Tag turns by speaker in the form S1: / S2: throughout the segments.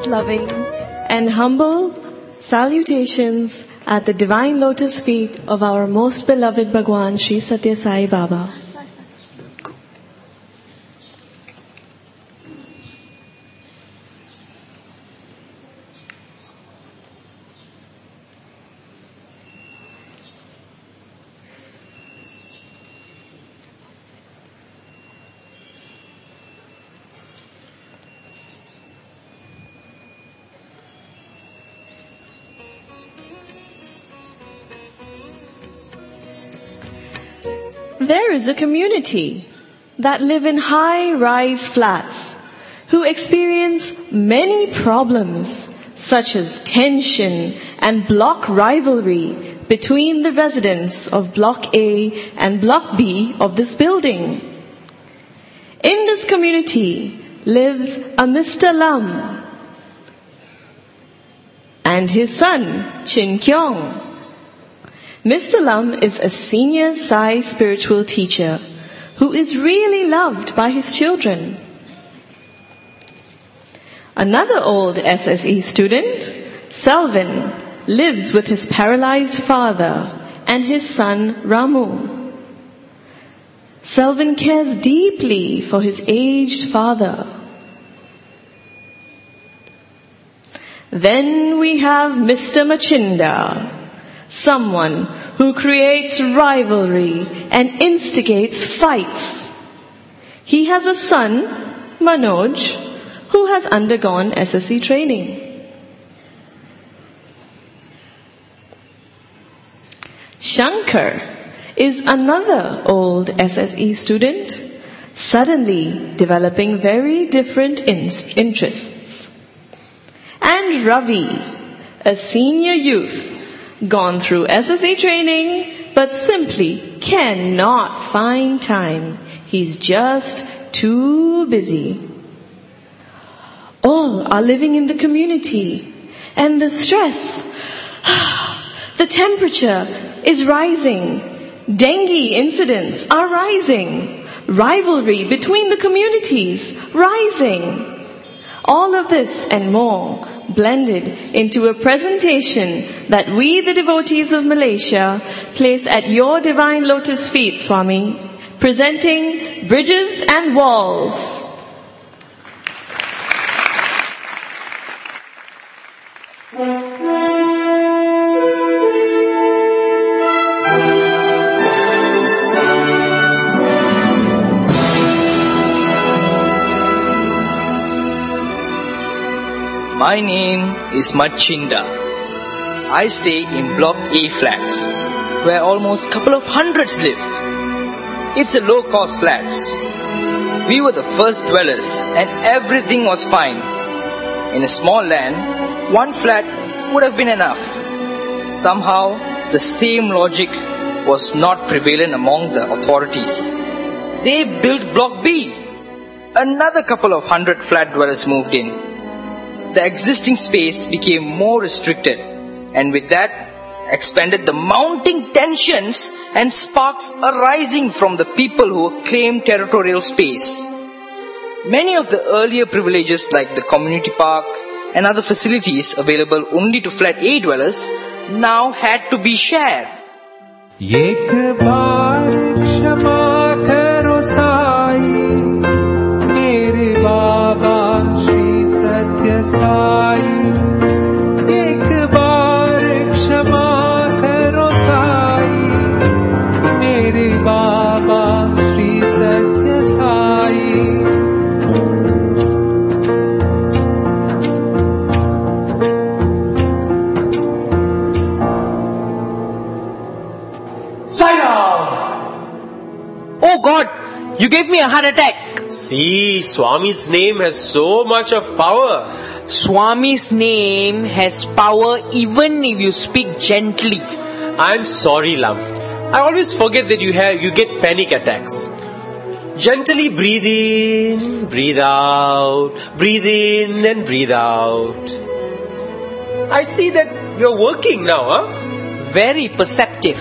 S1: loving and humble salutations at the divine lotus feet of our most beloved Bhagwan Sri Satya Sai Baba. There is a community that live in high-rise flats who experience many problems such as tension and block rivalry between the residents of Block A and Block B of this building. In this community lives a Mr. Lam and his son Chin Kyong. Mr. Lam is a senior Sai spiritual teacher who is really loved by his children. Another old SSE student, Selvin, lives with his paralyzed father and his son Ramu. Selvin cares deeply for his aged father. Then we have Mr. Machinda, someone who creates rivalry and instigates fights. He has a son, Manoj, who has undergone SSE training. Shankar is another old SSE student, suddenly developing very different interests. And Ravi, a senior youth, gone through SSE training, but simply cannot find time. He's just too busy. All are living in the community, and the stress, the temperature is rising. Dengue incidents are rising. Rivalry between the communities rising. All of this and more blended into a presentation that we, the devotees of Malaysia, place at your divine lotus feet, Swami, presenting Bridges and Walls.
S2: My name is Machinda. I stay in Block A flats, where almost couple of hundreds live. It's a low-cost flats. We were the first dwellers and everything was fine. In a small land, one flat would have been enough. Somehow, the same logic was not prevalent among the authorities. They built Block B. Another couple of hundred flat dwellers moved in. The existing space became more restricted, and with that expanded the mounting tensions and sparks arising from the people who claimed territorial space. Many of the earlier privileges like the community park and other facilities available only to flat A dwellers now had to be shared.
S3: एक बार क्षमा करो साई, मेरे बाबा श्री सत्य साई. एक बार क्षमा करो साई, मेरे बाबा श्री सत्य Sai.
S2: Oh God, you gave me a heart attack.
S4: See, Swami's name has so much of power.
S2: Swami's name has power even if you speak gently.
S4: I'm sorry, love. I always forget that you get panic attacks. Gently breathe in, breathe out, breathe in and breathe out. I see that you're working now, huh?
S2: Very perceptive.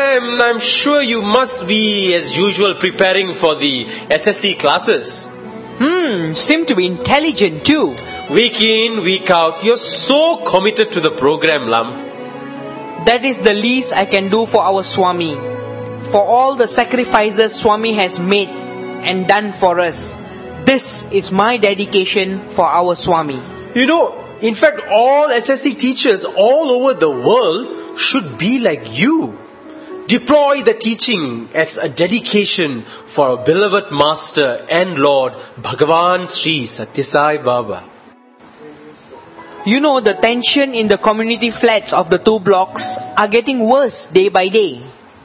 S4: I'm sure you must be, as usual, preparing for the SSC classes.
S2: Seem to be intelligent too.
S4: Week in, week out, you're so committed to the program, Lam.
S2: That is the least I can do for our Swami. For all the sacrifices Swami has made and done for us. This is my dedication for our Swami.
S4: You know, in fact, all SSC teachers all over the world should be like you. Deploy the teaching as a dedication for our beloved Master and Lord, Bhagavan Sri Sathya Sai Baba.
S2: You know, the tension in the community flats of the 2 blocks are getting worse day by day.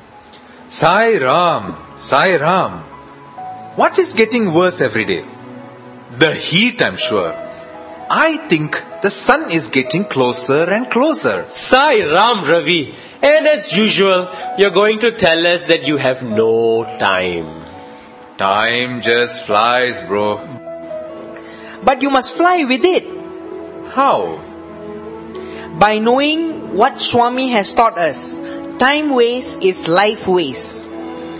S5: Sai Ram, Sai Ram. What is getting worse every day? The heat, I'm sure. I think the sun is getting closer and closer.
S4: Sai Ram Ravi. And as usual, you're going to tell us that you have no time.
S5: Time just flies, bro.
S2: But you must fly with it.
S5: How?
S2: By knowing what Swami has taught us. Time waste is life waste.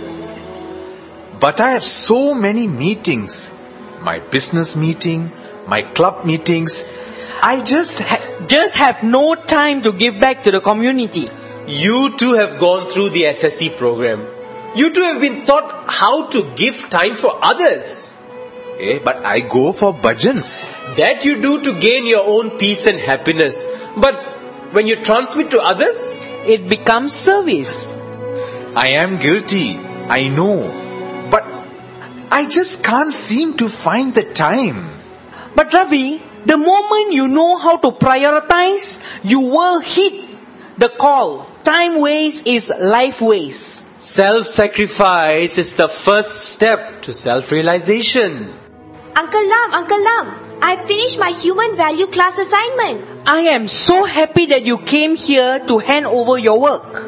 S5: But I have so many meetings. My business meeting, my club meetings. I just
S2: have no time to give back to the community.
S4: You too have gone through the SSC program. You too have been taught how to give time for others.
S5: But I go for bhajans.
S4: That you do to gain your own peace and happiness. But when you transmit to others,
S2: it becomes service.
S5: I am guilty, I know. But I just can't seem to find the time.
S2: But Ravi, the moment you know how to prioritize, you will hit the call. Time waste is life waste.
S4: Self-sacrifice is the first step to self-realization.
S6: Uncle Lam, I finished my human value class assignment.
S2: I am so happy that you came here to hand over your work.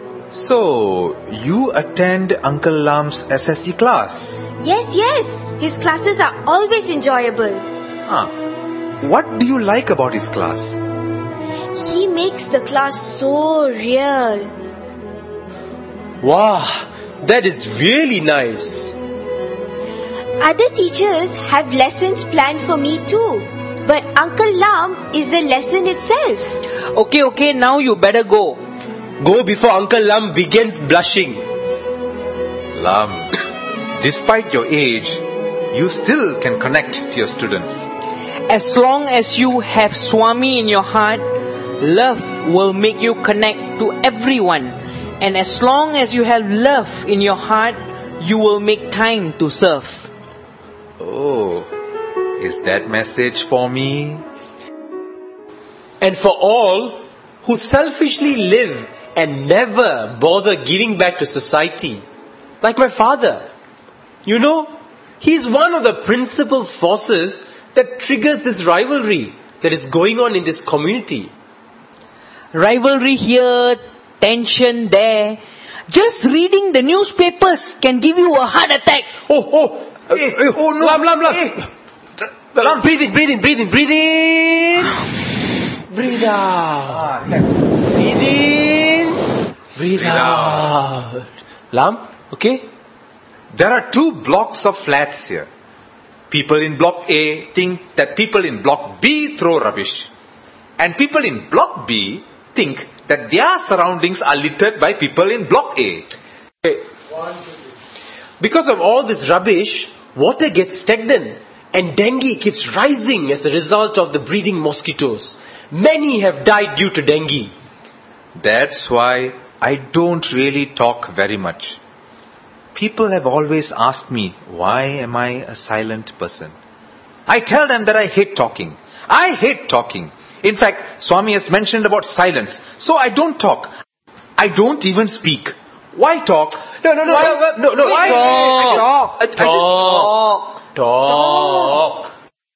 S5: So, you attend Uncle Lam's SSC class?
S6: Yes. His classes are always enjoyable.
S5: What do you like about his class?
S6: He makes the class so real.
S4: Wow, that is really nice.
S6: Other teachers have lessons planned for me too. But Uncle Lam is the lesson itself.
S2: Okay, now you better go.
S4: Go before Uncle Lam begins blushing.
S5: Lam, despite your age, you still can connect to your students.
S2: As long as you have Swami in your heart, love will make you connect to everyone. And as long as you have love in your heart, you will make time to serve.
S5: Oh, is that message for me?
S4: And for all who selfishly live and never bother giving back to society, like my father. You know, he's one of the principal forces that triggers this rivalry that is going on in this community.
S2: Rivalry here, tension there. Just reading the newspapers can give you a heart attack.
S5: No.
S4: Lam, breathe in. Breathe out. Breathe in. Breathe out. Lam, okay?
S5: There are 2 blocks of flats here. People in block A think that people in block B throw rubbish. And people in block B think that their surroundings are littered by people in block A.
S4: Because of all this rubbish, water gets stagnant and dengue keeps rising as a result of the breeding mosquitoes. Many have died due to dengue.
S5: That's why I don't really talk very much. People have always asked me, why am I a silent person? I tell them that I hate talking. In fact, Swami has mentioned about silence. So I don't talk. I don't even speak. Why talk? No.
S2: Why?
S4: Talk.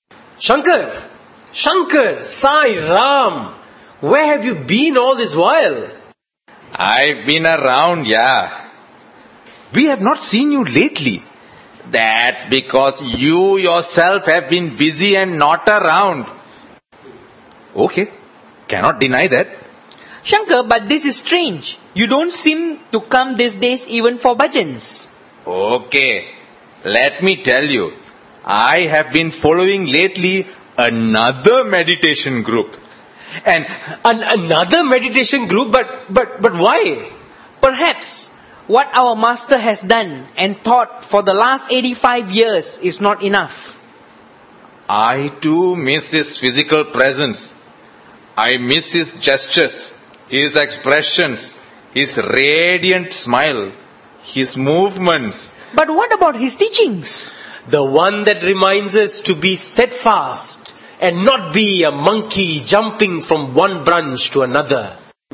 S4: Shankar, Sai Ram, where have you been all this while?
S5: I've been around, yeah. We have not seen you lately. That's because you yourself have been busy and not around. Okay, cannot deny that.
S2: Shankar, but this is strange. You don't seem to come these days even for bhajans.
S5: Okay, let me tell you. I have been following lately another meditation group.
S4: And another meditation group, but why?
S2: Perhaps what our master has done and taught for the last 85 years is not enough.
S5: I too miss his physical presence. I miss his gestures, his expressions, his radiant smile, his movements.
S2: But what about his teachings?
S4: The one that reminds us to be steadfast and not be a monkey jumping from one branch to another.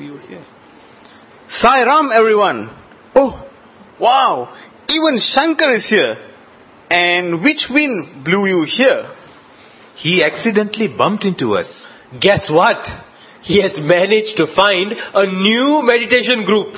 S7: Sai Ram, everyone. Oh, wow. Even Shankar is here. And which wind blew you here?
S5: He accidentally bumped into us.
S4: Guess what? He has managed to find a new meditation group.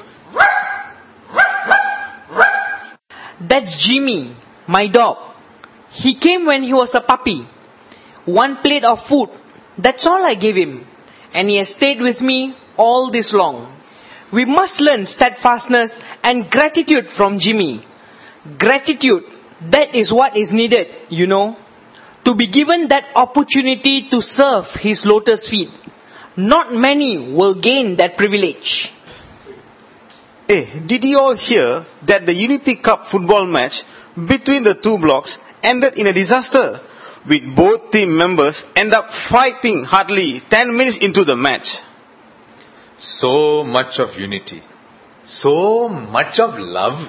S2: That's Jimmy, my dog. He came when he was a puppy. 1 plate of food, that's all I gave him. And he has stayed with me all this long. We must learn steadfastness and gratitude from Jimmy. Gratitude, that is what is needed, you know. To be given that opportunity to serve his lotus feet. Not many will gain that privilege.
S7: Hey, did you all hear that the Unity Cup football match between the two blocks ended in a disaster? With both team members end up fighting hardly 10 minutes into the match.
S5: So much of unity. So much of love.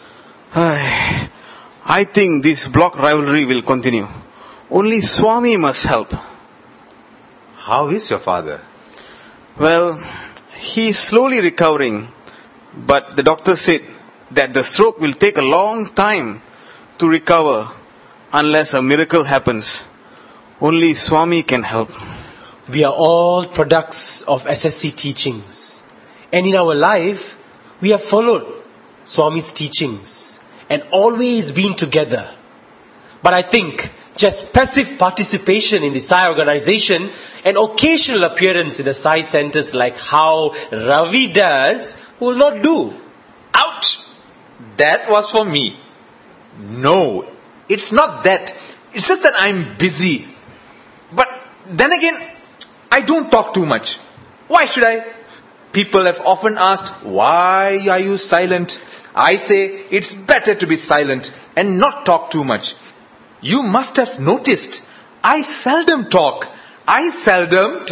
S7: I think this block rivalry will continue. Only Swami must help.
S5: How is your father?
S7: Well, he is slowly recovering. But the doctor said that the stroke will take a long time to recover unless a miracle happens. Only Swami can help.
S4: We are all products of SSC teachings. And in our life, we have followed Swami's teachings and always been together. But I think just passive participation in the Sai organization and occasional appearance in the Sai centers like how Ravi does will not do.
S5: Ouch! That was for me. No, it's not that. It's just that I'm busy. But then again, I don't talk too much. Why should I? People have often asked, why are you silent? I say, it's better to be silent and not talk too much. You must have noticed, I seldom talk. I seldom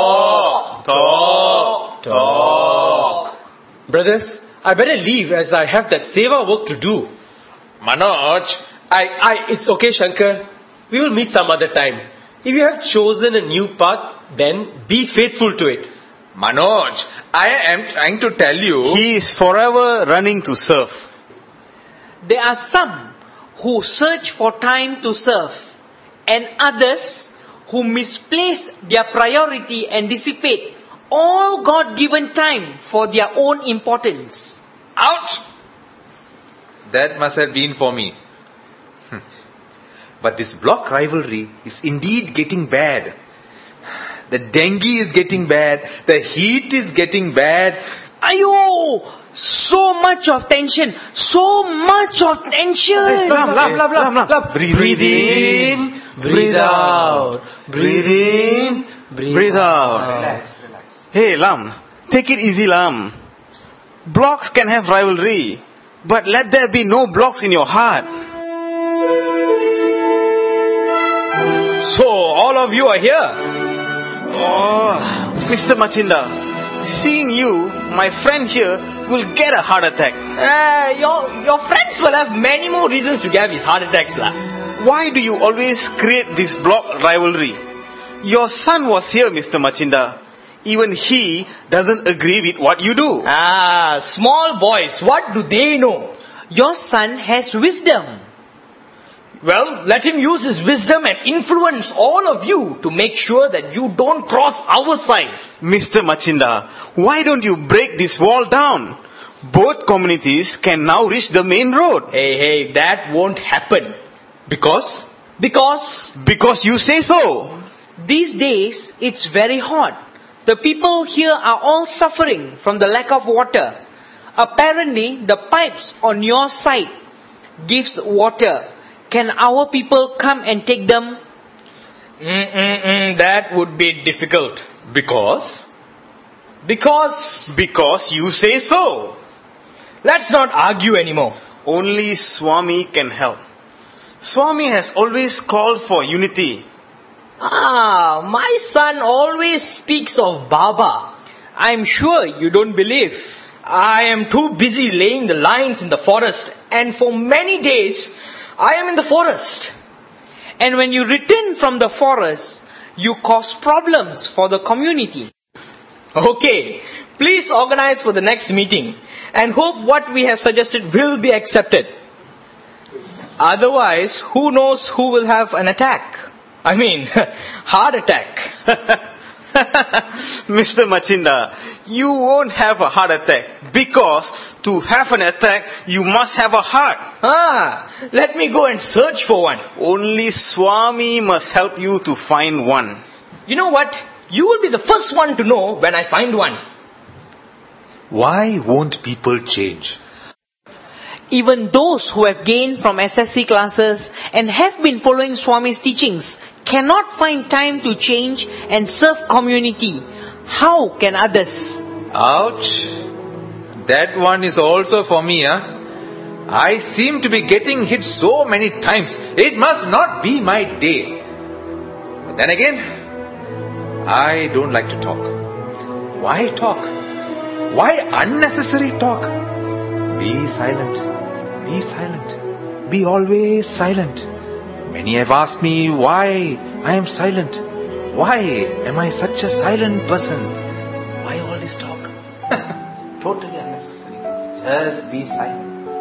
S5: talk.
S4: Brothers, I better leave as I have that seva work to do.
S5: Manoj,
S4: it's okay, Shankar. We will meet some other time. If you have chosen a new path, then be faithful to it.
S5: Manoj, I am trying to tell you.
S7: He is forever running to serve.
S2: There are some who search for time to serve, and others who misplace their priority and dissipate all God-given time for their own importance.
S5: Ouch! That must have been for me. But this block rivalry is indeed getting bad. The dengue is getting bad. The heat is getting bad.
S2: Ayo! So much of tension. So much of tension.
S7: Hey, Lam. Breathe in, breathe out. Breathe in, breathe out.
S5: Relax.
S7: Hey, Lam. Take it easy, Lam. Blocks can have rivalry. But let there be no blocks in your heart.
S2: So, all of you are here.
S7: Oh, Mr. Machinda, seeing you, my friend here, will get a heart attack.
S2: Your friends will have many more reasons to get his heart attacks, lah.
S7: Why do you always create this block rivalry? Your son was here, Mr. Machinda. Even he doesn't agree with what you do.
S2: Small boys, what do they know? Your son has wisdom. Well, let him use his wisdom and influence all of you to make sure that you don't cross our side.
S7: Mr. Machinda, why don't you break this wall down? Both communities can now reach the main road.
S2: Hey, that won't happen.
S5: Because?
S7: Because you say so.
S2: These days, it's very hot. The people here are all suffering from the lack of water. Apparently, the pipes on your side gives water Can our people come and take them? That would be difficult.
S5: Because?
S7: Because you say so.
S2: Let's not argue anymore.
S7: Only Swami can help. Swami has always called for unity.
S2: My son always speaks of Baba. I'm sure you don't believe. I am too busy laying the lines in the forest, and for many days I am in the forest. And when you return from the forest, you cause problems for the community. Okay, please organize for the next meeting and hope what we have suggested will be accepted. Otherwise, who knows who will have an attack? I mean, heart attack.
S7: Mr. Machinda, you won't have a heart attack because to have an attack, you must have a heart.
S2: Let me go and search for one.
S7: Only Swami must help you to find one.
S2: You know what? You will be the first one to know when I find one.
S5: Why won't people change?
S2: Even those who have gained from SSC classes and have been following Swami's teachings cannot find time to change and serve community. How can others?
S5: Ouch. That one is also for me, I seem to be getting hit so many times. It must not be my day. But then again, I don't like to talk. Why talk? Why unnecessary talk? Be silent. Be silent. Be always silent. Many have asked me why I am silent. Why am I such a silent person? Why all this talk? Totally unnecessary. Just be silent.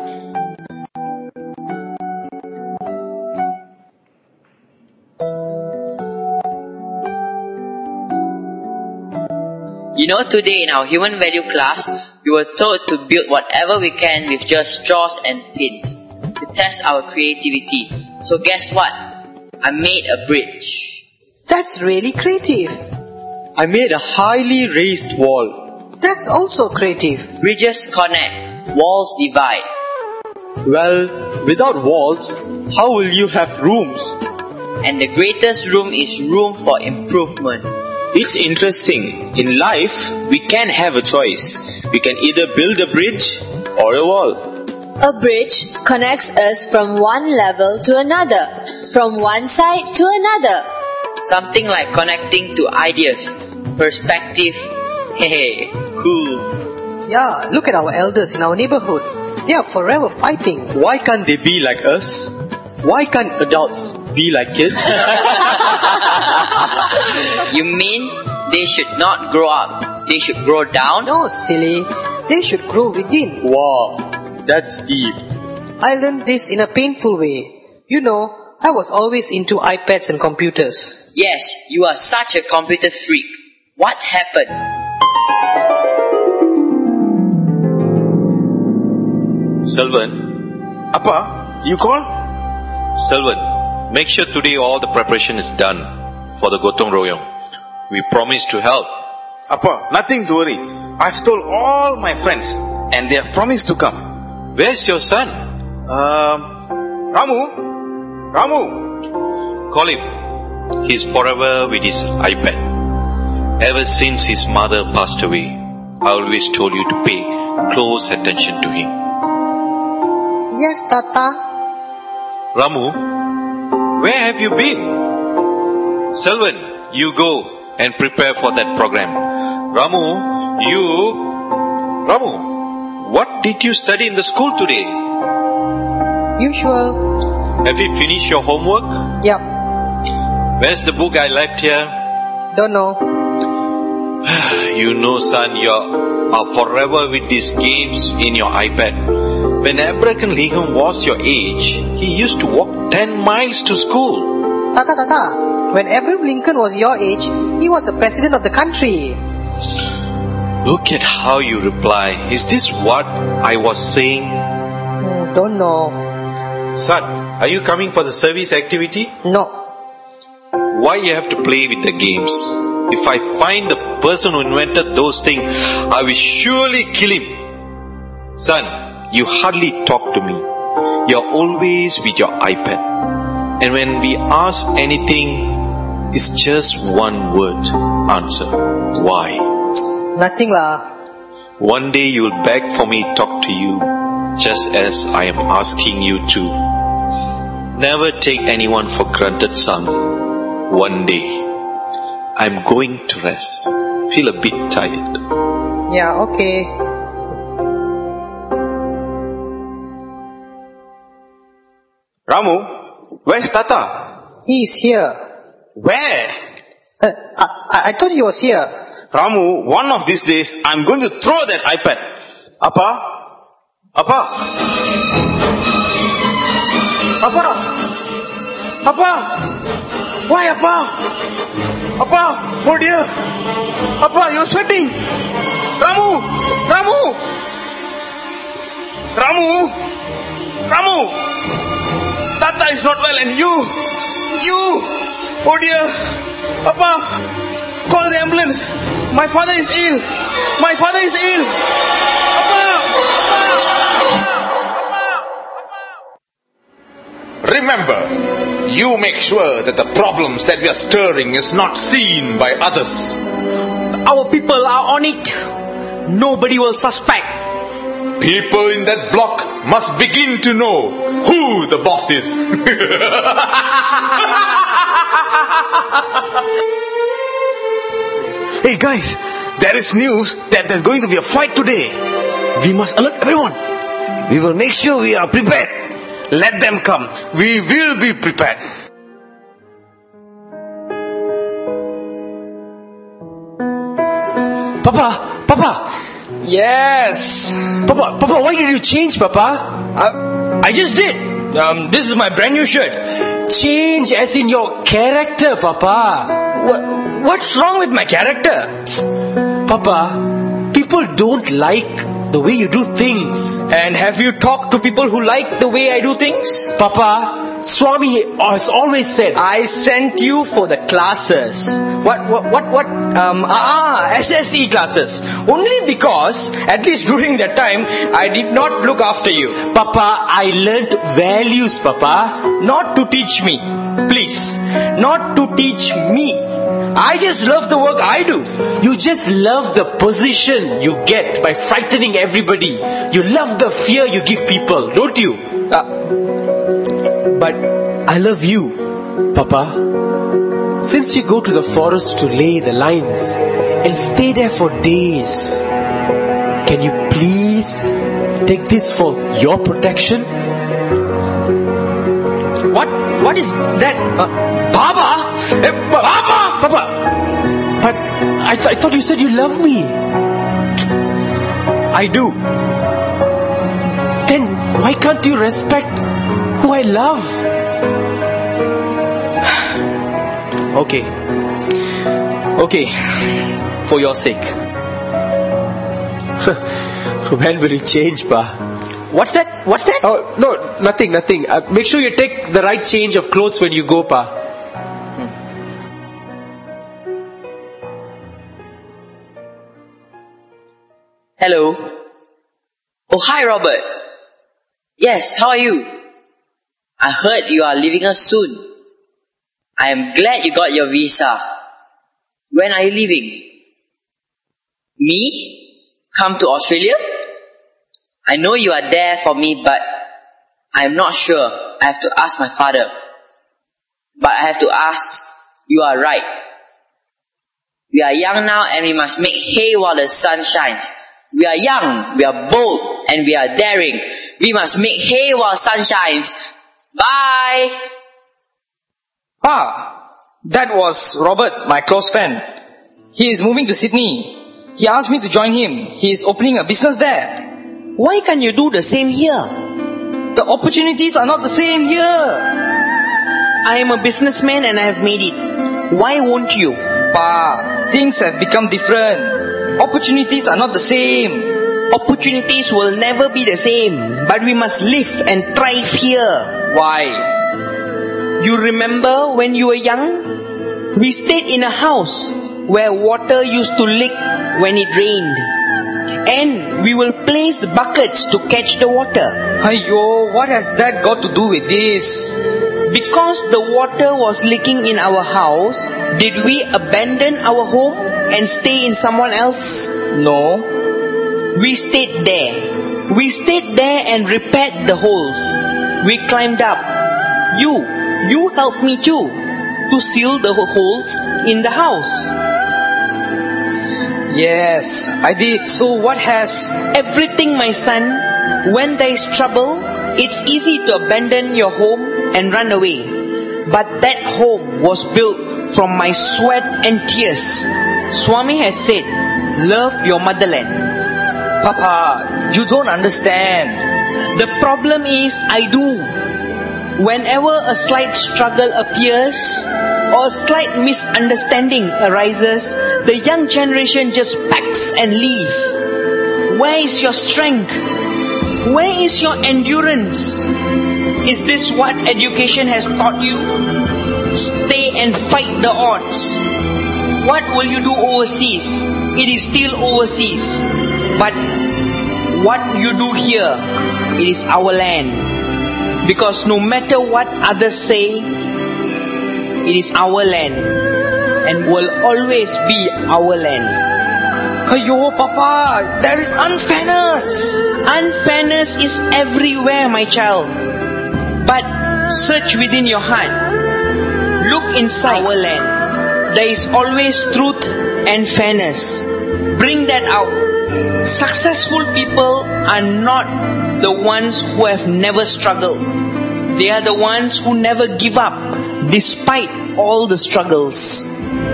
S8: You know, today in our human value class, we were told to build whatever we can with just straws and pins to test our creativity. So guess what? I made a bridge.
S9: That's really creative.
S4: I made a highly raised wall.
S9: That's also creative.
S8: Bridges connect, walls divide.
S4: Well, without walls, how will you have rooms?
S8: And the greatest room is room for improvement.
S10: It's interesting. In life, we can have a choice. We can either build a bridge or a wall.
S6: A bridge connects us from one level to another, from one side to another.
S8: Something like connecting to ideas, perspective. Hey, cool.
S9: Yeah, look at our elders in our neighborhood. They are forever fighting.
S4: Why can't they be like us? Why can't adults be like kids?
S8: You mean they should not grow up? They should grow down?
S9: No, silly. They should grow within.
S4: Wow, that's deep.
S9: I learned this in a painful way. You know, I was always into iPads and computers.
S8: Yes, you are such a computer freak. What happened?
S10: Selvan,
S7: Appa, you call?
S10: Selvan, make sure today all the preparation is done for the Gotong Royong. We promise to help.
S7: Appa, nothing to worry. I've told all my friends and they have promised to come.
S10: Where's your son?
S7: Ramu?
S10: Call him. He's forever with his iPad. Ever since his mother passed away, I always told you to pay close attention to him.
S9: Yes, Tata.
S10: Ramu, where have you been? Selvan, you go and prepare for that program. Ramu, what did you study in the school today?
S9: Usual.
S10: Have you finished your homework?
S9: Yep.
S10: Where's the book I left here?
S9: Don't know.
S10: You know, son, you are forever with these games in your iPad. When Abraham Lincoln was your age, he used to walk 10 miles to school.
S9: Tata, when Abraham Lincoln was your age, he was the president of the country.
S10: Look at how you reply. Is this what I was saying?
S9: Don't know.
S10: Son, are you coming for the service activity?
S9: No.
S10: Why you have to play with the games? If I find the person who invented those things, I will surely kill him. Son, you hardly talk to me. You're always with your iPad. And when we ask anything, it's just one word answer. Why?
S9: Nothing lah.
S10: One day you'll beg for me to talk to you, just as I am asking you to. Never take anyone for granted, son. One day, I'm going to rest. Feel a bit tired.
S9: Yeah, okay.
S7: Ramu, where's Tata?
S9: He's here.
S7: Where?
S9: I thought he was here.
S7: Ramu, one of these days, I'm going to throw that iPad. Appa? Appa? Appa? Appa? Why, Appa? Appa? Oh dear. Appa, you're sweating. Ramu! Ramu! Ramu! Ramu! Tata is not well and you! Oh dear. Appa! Call the ambulance. My father is ill. My father is ill.
S5: Remember, you make sure that the problems that we are stirring is not seen by others.
S4: Our people are on it. Nobody will suspect.
S5: People in that block must begin to know who the boss is.
S7: Hey guys, there is news that there's going to be a fight today. We must alert everyone. We will make sure we are prepared. Let them come. We will be prepared.
S4: Papa.
S2: Yes.
S4: Papa, why did you change, Papa?
S2: I just did. This is my brand new shirt.
S4: Change as in your character, Papa.
S2: What's wrong with my character?
S4: Papa, people don't like the way you do things.
S2: And have you talked to people who like the way I do things?
S4: Papa, Swami has always said,
S2: I sent you for the classes. What? SSE classes. Only because, at least during that time, I did not look after you.
S4: Papa, I learnt values, Papa.
S2: Not to teach me. Please. Not to teach me. I just love the work I do.
S4: You just love the position you get by frightening everybody. You love the fear you give people, don't you?
S2: But I love you,
S4: Papa. Since you go to the forest to lay the lines and stay there for days, can you please take this for your protection?
S2: What is that? Baba? Baba!
S4: Papa! But I thought you said you love me.
S2: I do.
S4: Then why can't you respect who I love?
S2: Okay. For your sake.
S4: When will it change, Pa?
S2: What's that?
S4: Oh, no, nothing. Make sure you take the right change of clothes when you go, Pa.
S8: Hello. Oh, hi, Robert. Yes, how are you? I heard you are leaving us soon. I am glad you got your visa. When are you leaving? Me? Come to Australia? I know you are there for me, but I am not sure. I have to ask my father. But I have to ask, you are right. We are young now and we must make hay while the sun shines. We are young, we are bold, and we are daring. We must make hay while sun shines. Bye!
S2: That was Robert, my close friend. He is moving to Sydney. He asked me to join him. He is opening a business there.
S11: Why can't you do the same here?
S2: The opportunities are not the same here.
S11: I am a businessman and I have made it. Why won't you?
S2: Things have become different. Opportunities are not the same.
S11: Opportunities will never be the same. But we must live and thrive here.
S2: Why?
S11: You remember when you were young? We stayed in a house where water used to leak when it rained. And we will place buckets to catch the water.
S2: Aiyo, what has that got to do with this?
S11: Because the water was leaking in our house, did we abandon our home and stay in someone else?
S2: No.
S11: We stayed there. We stayed there and repaired the holes. We climbed up. You helped me too to seal the holes in the house.
S2: Yes, I did. So what has...
S11: Everything, my son. When there is trouble, it's easy to abandon your home and run away. But that home was built from my sweat and tears. Swami has said, love your motherland.
S2: Papa, you don't understand.
S11: The problem is I do. Whenever a slight struggle appears or a slight misunderstanding arises, the young generation just packs and leave. Where is your strength? Where is your endurance? Is this what education has taught you? Stay and fight the odds. What will you do overseas? It is still overseas. But what you do here, it is our land. Because no matter what others say, it is our land and will always be our land.
S2: Aiyo, Papa, there is unfairness.
S11: Unfairness is everywhere, my child. But search within your heart. Look inside our land. There is always truth and fairness. Bring that out. Successful people are not the ones who have never struggled. They are the ones who never give up despite all the struggles.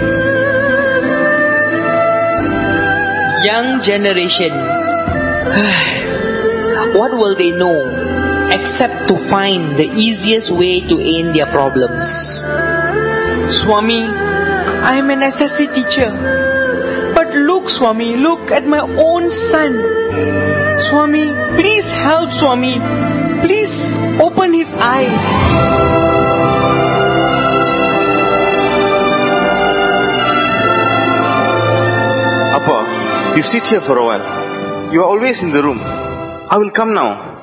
S11: Young generation, what will they know except to find the easiest way to end their problems? Swami, I am an SSC teacher. But look, Swami, look at my own son. Swami, please help Swami. Please open his eyes.
S7: Appa, you sit here for a while. You are always in the room. I will come now.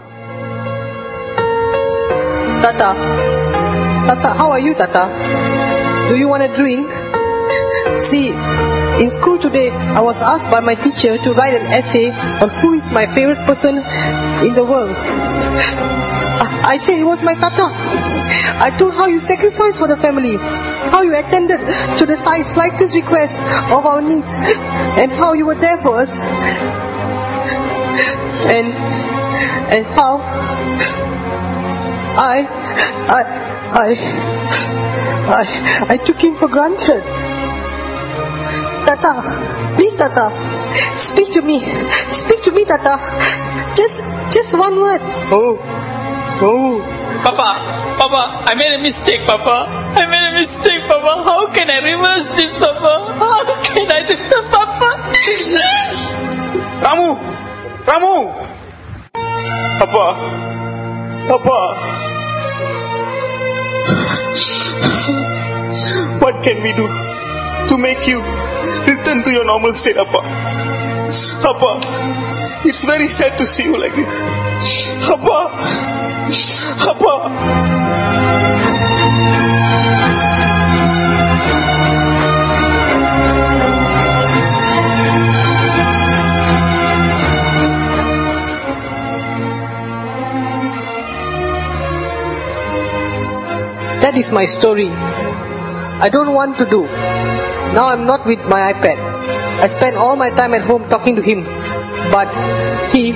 S9: Tata, how are you, Tata? Do you want a drink? See, in school today, I was asked by my teacher to write an essay on who is my favorite person in the world. I said it was my Tata. I told how you sacrificed for the family, how you attended to the slightest request of our needs, and how you were there for us. And how I took him for granted. Tata, please, Tata, speak to me, Tata. Just one word. Oh.
S2: Papa, I made a mistake, Papa. How can I reverse this, Papa? How can I do this, Papa?
S7: Ramu! Papa. What can we do to make you return to your normal state, Appa? It's very sad to see you like this. Appa.
S9: That is my story. I don't want to do. Now I'm not with my iPad. I spend all my time at home talking to him. But he...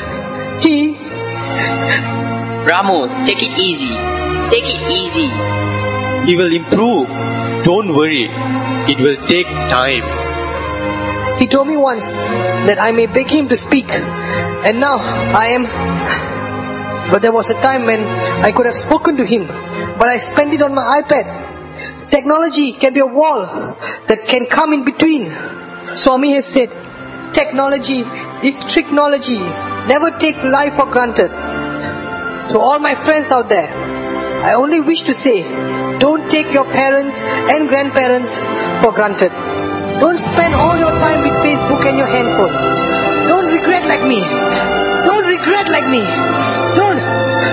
S8: Ramu, take it easy.
S4: He will improve. Don't worry. It will take time.
S9: He told me once that I may beg him to speak. And now I am... But there was a time when I could have spoken to him. But I spent it on my iPad. Technology can be a wall that can come in between. Swami has said, technology is technology. Never take life for granted. To all my friends out there, I only wish to say, don't take your parents and grandparents for granted. Don't spend all your time with Facebook and your handphone. Don't regret like me. Don't regret like me. Don't.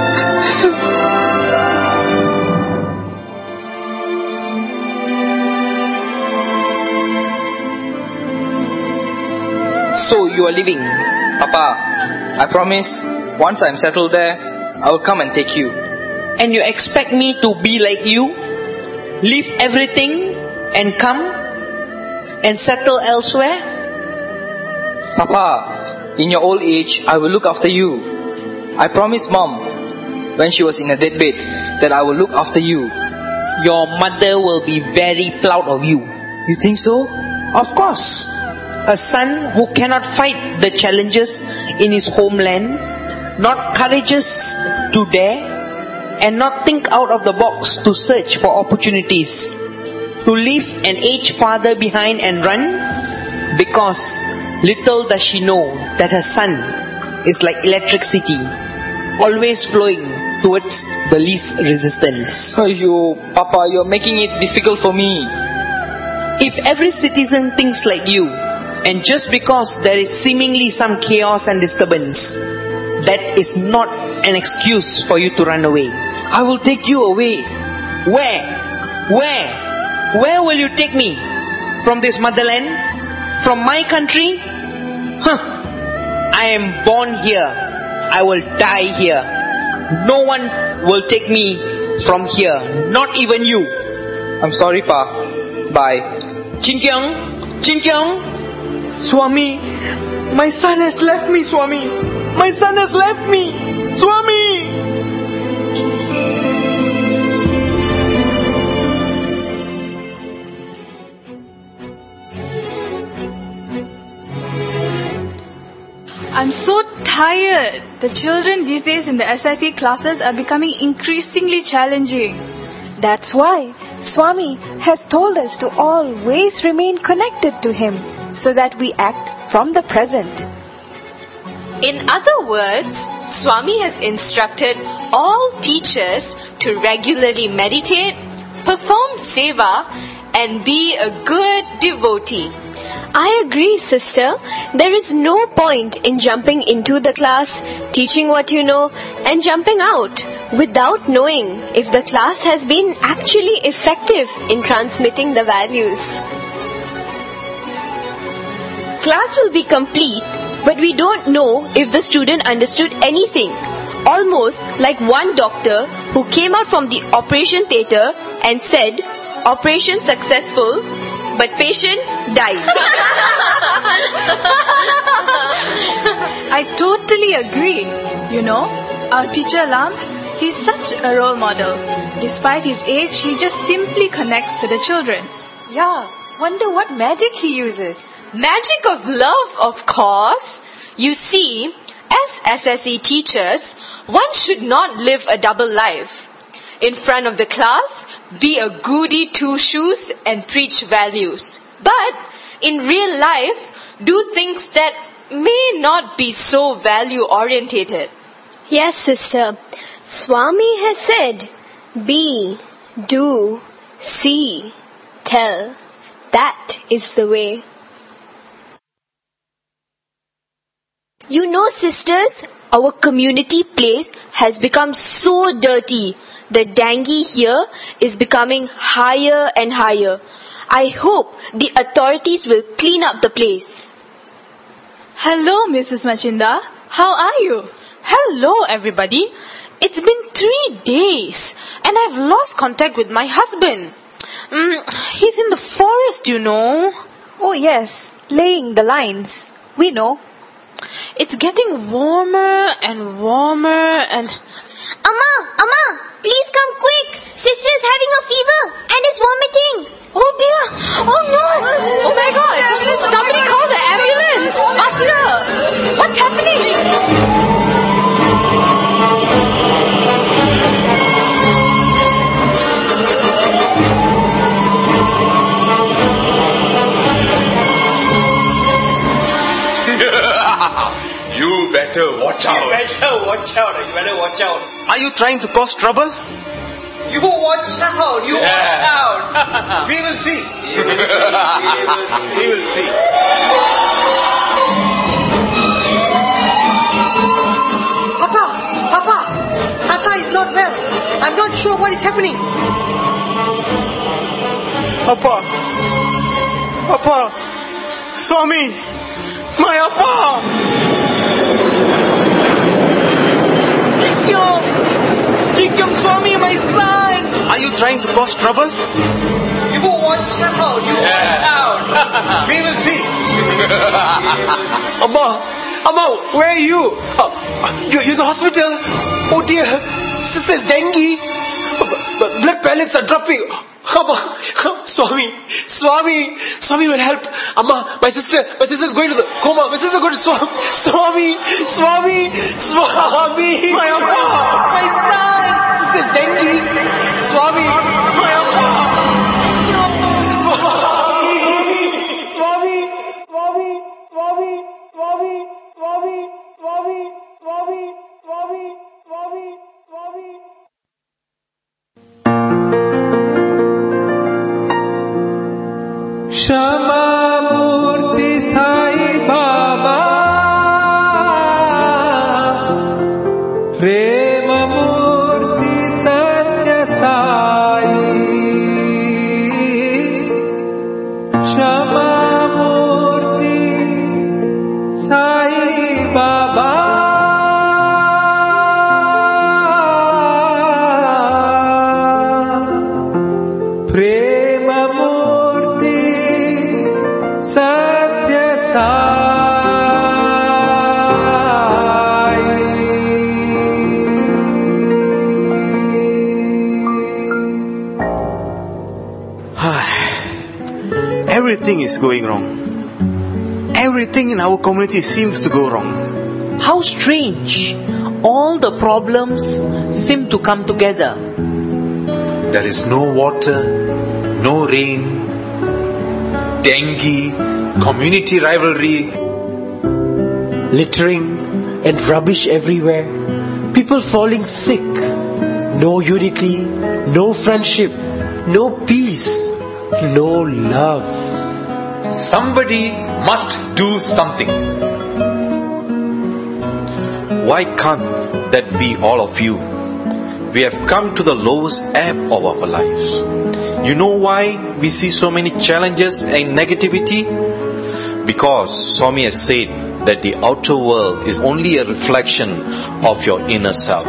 S2: So you are leaving. Papa, I promise, once I'm settled there, I will come and take you.
S11: And you expect me to be like you? Leave everything and come and settle elsewhere?
S2: Papa, in your old age, I will look after you. I promised Mom, when she was in a deathbed, that I will look after you.
S11: Your mother will be very proud of you.
S2: You think so?
S11: Of course. A son who cannot fight the challenges in his homeland, not courageous to dare, and not think out of the box to search for opportunities, to leave an aged father behind and run, because little does she know that her son is like electricity, always flowing towards the least resistance.
S2: Ayyo, Papa, you're making it difficult for me.
S11: If every citizen thinks like you, and just because there is seemingly some chaos and disturbance, that is not an excuse for you to run away.
S2: I will take you away.
S11: Where? Where will you take me? From this motherland? From my country? I am born here. I will die here. No one will take me from here. Not even you.
S2: I'm sorry, Pa. Bye.
S11: Chin Kyung.
S2: Swami, my son has left me, Swami. My son has left me. Swami!
S12: I'm so tired. The children these days in the SIC classes are becoming increasingly challenging.
S13: That's why Swami has told us to always remain connected to him so that we act from the present.
S6: In other words, Swami has instructed all teachers to regularly meditate, perform seva, and be a good devotee.
S14: I agree, sister. There is no point in jumping into the class, teaching what you know, and jumping out without knowing if the class has been actually effective in transmitting the values. Class will be complete, but we don't know if the student understood anything. Almost like one doctor who came out from the operation theatre and said, "Operation successful, but patient died."
S12: I totally agree. You know, our teacher Lam, he's such a role model. Despite his age, he just simply connects to the children.
S13: Yeah, wonder what magic he uses.
S6: Magic of love, of course. You see, as SSE teachers, one should not live a double life. In front of the class, be a goody two-shoes and preach values. But in real life, do things that may not be so value-orientated.
S14: Yes, sister. Swami has said, be, do, see, tell. That is the way. You know, sisters, our community place has become so dirty. The dengue here is becoming higher and higher. I hope the authorities will clean up the place.
S12: Hello, Mrs. Machinda. How are you?
S15: Hello, everybody. It's been 3 days and I've lost contact with my husband. He's in the forest, you know.
S13: Oh yes, laying the lines. We know.
S15: It's getting warmer and warmer and...
S16: Amma, please come quick. Sister is having a fever and is vomiting.
S15: Oh dear. Oh no. Oh my God. Somebody call the ambulance. Faster. What's happening?
S7: You better watch out.
S4: You better watch out.
S7: Are you trying to cause trouble?
S4: You watch out. Watch out.
S7: We will see. We will see.
S9: is not well. I'm not sure what is happening.
S7: Appa! Appa! Swami! My Appa!
S4: Jinkyung Swami, my son!
S7: Are you trying to cause trouble?
S4: You watch out! You watch out!
S7: We will see.
S4: Amma, where are you? You're in the hospital. Oh dear, sister's dengue. Blood pellets are dropping. Amma, Swami will help. Amma, my sister's going to the coma. My sister's going to Swami.
S7: My Appa!
S4: My son, sister's dengue. Swami, my Appa.
S3: Shama Murti Sai Baba, Prema Murti Satya Sai, Shama Murti Sai Baba, Prema Murti Satya Sai.
S7: Everything is going wrong. Everything in our community seems to go wrong.
S11: How strange. All the problems seem to come together.
S5: There is no water, no rain, dengue, community rivalry,
S4: Littering and rubbish everywhere. People falling sick. No unity, no friendship, no peace, no love.
S5: Somebody must do something. Why can't that be all of you? We have come to the lowest ebb of our lives. You know why we see so many challenges and negativity? Because Swami has said that the outer world is only a reflection of your inner self.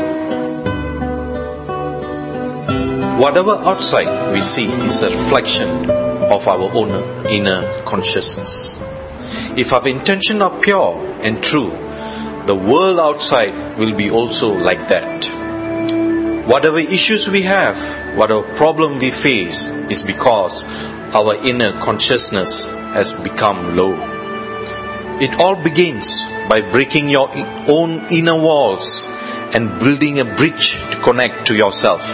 S5: Whatever outside we see is a reflection of our own inner consciousness. If our intentions are pure and true, the world outside will be also like that. Whatever issues we have, whatever problem we face, is because our inner consciousness has become low. It all begins by breaking your own inner walls and building a bridge to connect to yourself.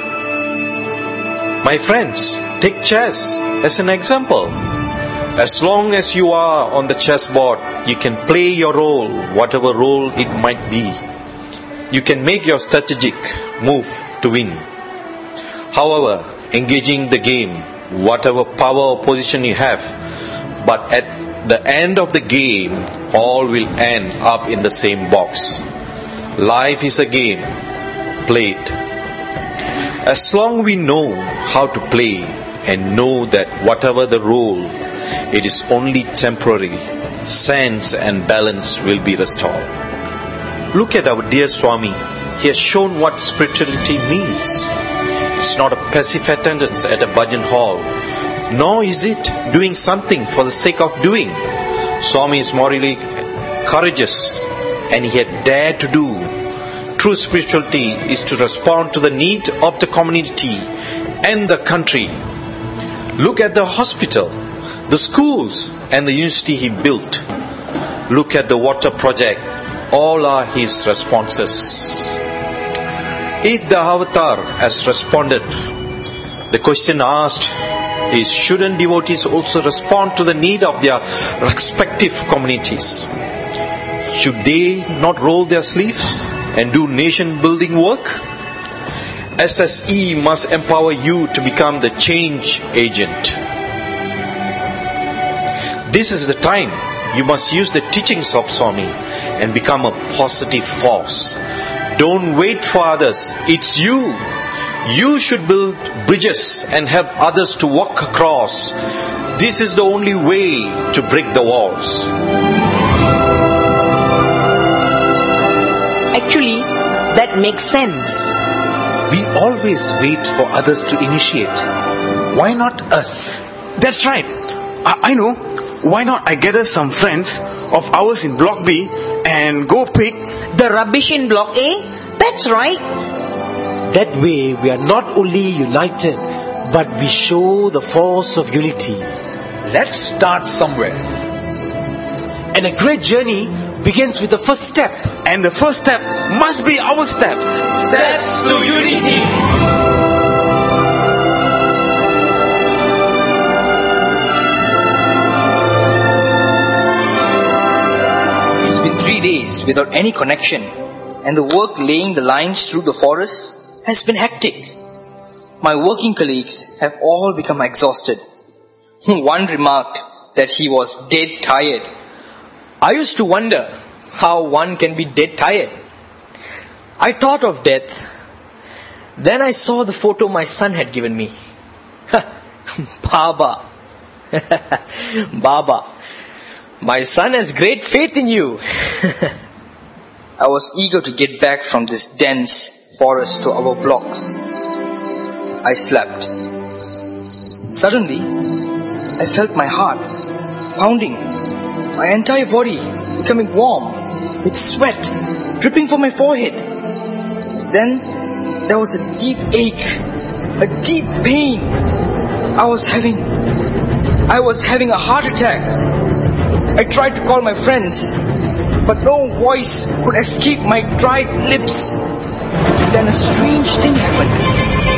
S5: My friends, take chess as an example. As long as you are on the chessboard, you can play your role, whatever role it might be. You can make your strategic move to win. However, engaging the game, whatever power or position you have, but at the end of the game, all will end up in the same box. Life is a game. Play it. As long we know how to play and know that whatever the role, it is only temporary, sense and balance will be restored. Look at our dear Swami. He has shown what spirituality means. It's not a passive attendance at a bhajan hall, nor is it doing something for the sake of doing. Swami is morally courageous and he had dared to do. True spirituality is to respond to the need of the community and the country. Look at the hospital, the schools and the university he built. Look at the water project. All are his responses. If the avatar has responded, the question asked is, shouldn't devotees also respond to the need of their respective communities? Should they not roll their sleeves and do nation building work? SSE must empower you to become the change agent. This is the time you must use the teachings of Swami and become a positive force.
S10: Don't wait for others. It's you. You should build bridges and help others to walk across. This is the only way to break the walls.
S11: Actually, that makes sense.
S5: We always wait for others to initiate. Why not us?
S7: That's right. I know. Why not I gather some friends of ours in Block B and go pick
S11: the rubbish in Block A? That's right.
S4: That way we are not only united, but we show the force of unity.
S5: Let's start somewhere.
S4: And a great journey begins with the first step.
S7: And the first step must be our step.
S2: Steps to unity. It's been 3 days without any connection, and the work laying the lines through the forest has been hectic. My working colleagues have all become exhausted. One remarked that he was dead tired. I used to wonder how one can be dead tired. I thought of death. Then I saw the photo my son had given me. Baba. Baba. My son has great faith in you. I was eager to get back from this dense forest to our blocks. I slept. Suddenly, I felt my heart pounding, my entire body becoming warm with sweat dripping from my forehead. Then there was a deep ache, a deep pain. I was having a heart attack. I tried to call my friends, but no voice could escape my dried lips. Then a strange thing happened.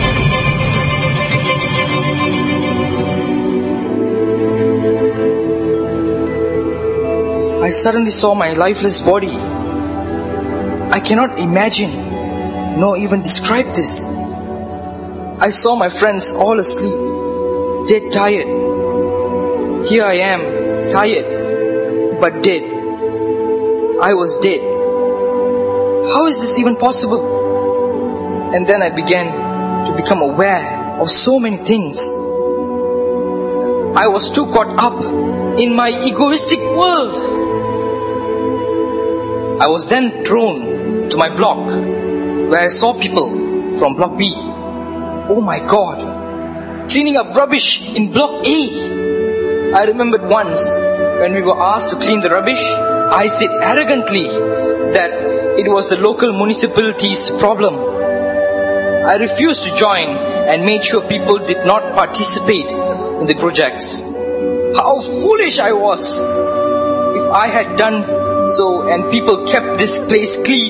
S2: I suddenly saw my lifeless body. I cannot imagine, nor even describe this. I saw my friends all asleep, dead tired. Here I am, tired, but dead. I was dead. How is this even possible? And then I began to become aware of so many things. I was too caught up in my egoistic world. I was then drawn to my block, where I saw people from Block B. Oh my God! Cleaning up rubbish in Block A. I remembered once when we were asked to clean the rubbish, I said arrogantly that it was the local municipality's problem. I refused to join and made sure people did not participate in the projects. How foolish I was! If I had done so and people kept this place clean,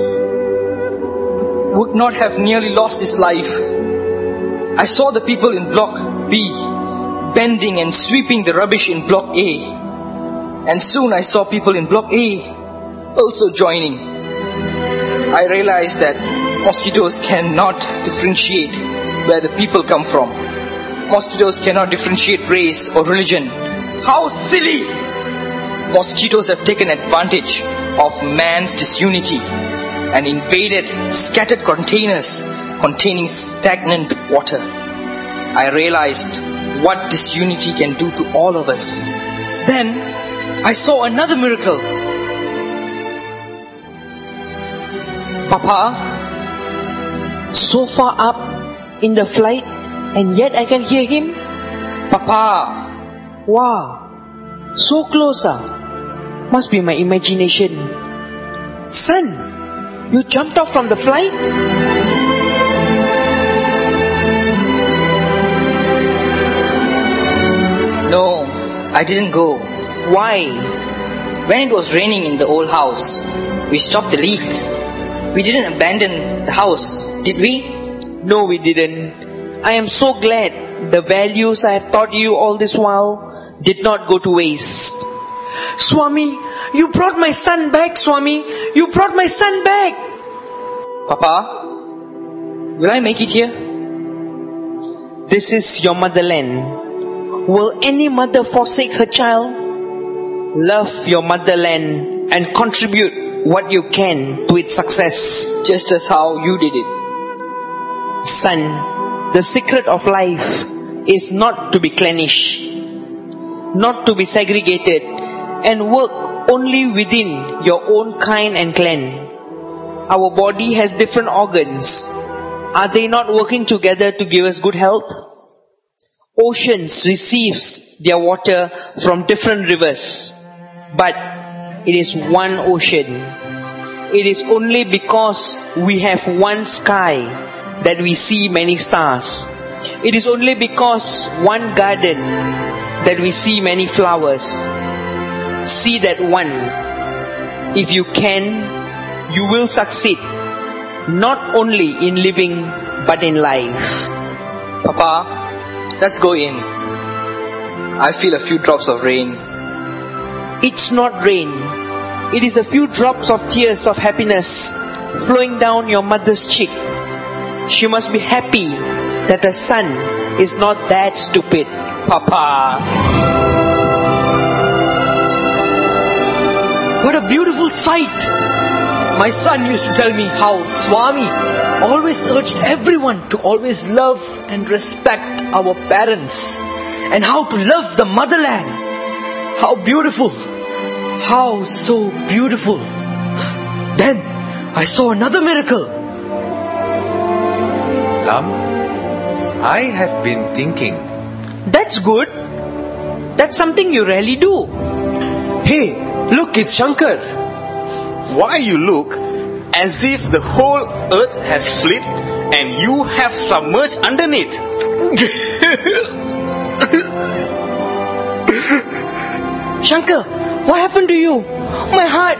S2: would not have nearly lost his life. I saw the people in Block B bending and sweeping the rubbish in Block A. And soon I saw people in Block A also joining. I realized that mosquitoes cannot differentiate where the people come from. Mosquitoes cannot differentiate race or religion. How silly! Mosquitoes have taken advantage of man's disunity and invaded scattered containers containing stagnant water. I realized what disunity can do to all of us. Then I saw another miracle. Papa,
S11: So far up in the flight, and yet I can hear him.
S2: Papa,
S11: Wow, so close Must be my imagination. Son, you jumped off from the flight?
S2: no, I didn't go.
S11: Why?
S2: When it was raining in the old house, we stopped the leak. We didn't abandon the house, did we?
S11: No, we didn't. I am so glad the values I have taught you all this while did not go to waste. Swami, you brought my son back, Swami. You brought my son back.
S2: Papa, will I make it here?
S11: This is your motherland. Will any mother forsake her child? Love your motherland and contribute what you can to its success.
S2: Just as how you did it.
S11: Son, the secret of life is not to be clannish, not to be segregated, and work only within your own kind and clan. Our body has different organs. Are they not working together to give us good health? Oceans receives their water from different rivers, but it is one ocean. It is only because we have one sky that we see many stars. It is only because one garden that we see many flowers. See that one. If you can, you will succeed, not only in living but in life.
S2: Papa, let's go in. I feel a few drops of rain.
S11: It's not rain. It is a few drops of tears of happiness flowing down your mother's cheek. She must be happy that her son is not that stupid.
S2: Papa.
S9: What a beautiful sight! My son used to tell me how Swami always urged everyone to always love and respect our parents and how to love the motherland. How beautiful! How so beautiful! Then I saw another miracle.
S5: Lam, I have been thinking.
S11: That's good. That's something you rarely do.
S4: Hey, look, it's Shankar.
S7: Why you look as if the whole earth has split and you have submerged underneath?
S11: Shankar, what happened to you? My heart.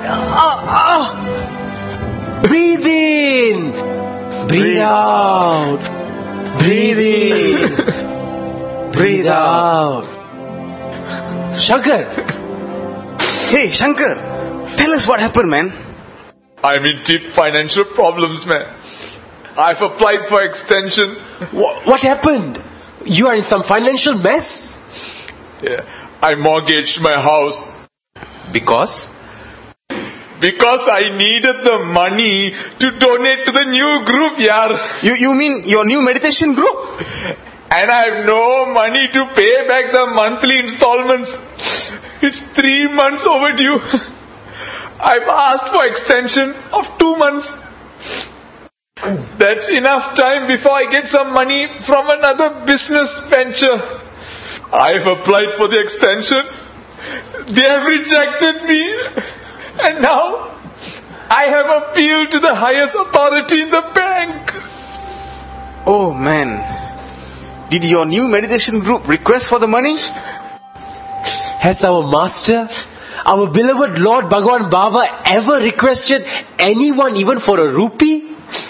S4: Breathe in. Breathe out. Breathe in. Breathe out. Shankar.
S7: Hey, Shankar, tell us what happened, man.
S3: I'm in deep financial problems, man. I've applied for extension.
S4: What happened? You are in some financial mess?
S3: Yeah, I mortgaged my house.
S5: Because?
S3: Because I needed the money to donate to the new group, yaar.
S7: You mean your new meditation group?
S3: And I have no money to pay back the monthly installments. It's 3 months overdue. I've asked for extension of 2 months. That's enough time before I get some money from another business venture. I've applied for the extension. They have rejected me. And now I have appealed to the highest authority in the bank.
S7: Oh man. Did your new meditation group request for the money?
S4: Has our master, our beloved Lord Bhagwan Baba, ever requested anyone even for a rupee?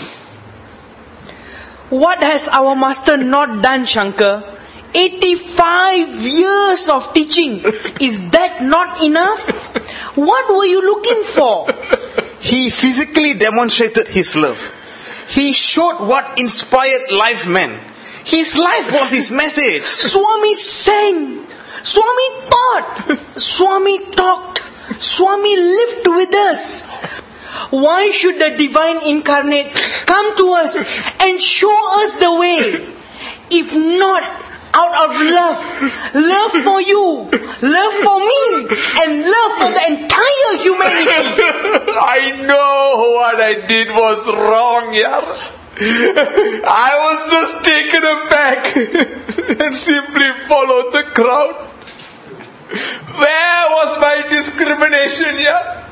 S11: What has our master not done, Shankar? 85 years of teaching. Is that not enough? What were you looking for?
S7: He physically demonstrated his love. He showed what inspired life meant. His life was his message.
S11: Swami sang. Swami taught. Swami talked. Swami lived with us. Why should the divine incarnate come to us and show us the way? If not out of love for you, love for me, and love for the entire humanity.
S3: I know what I did was wrong, yaar. I was just taken aback and simply followed the crowd. Where was my discrimination, yaar?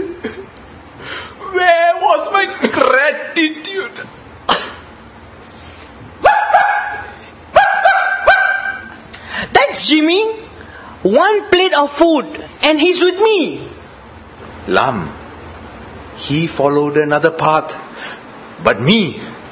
S3: Where was my gratitude?
S11: That's Jimmy. One plate of food and he's with me.
S5: Lam, he followed another path. But me,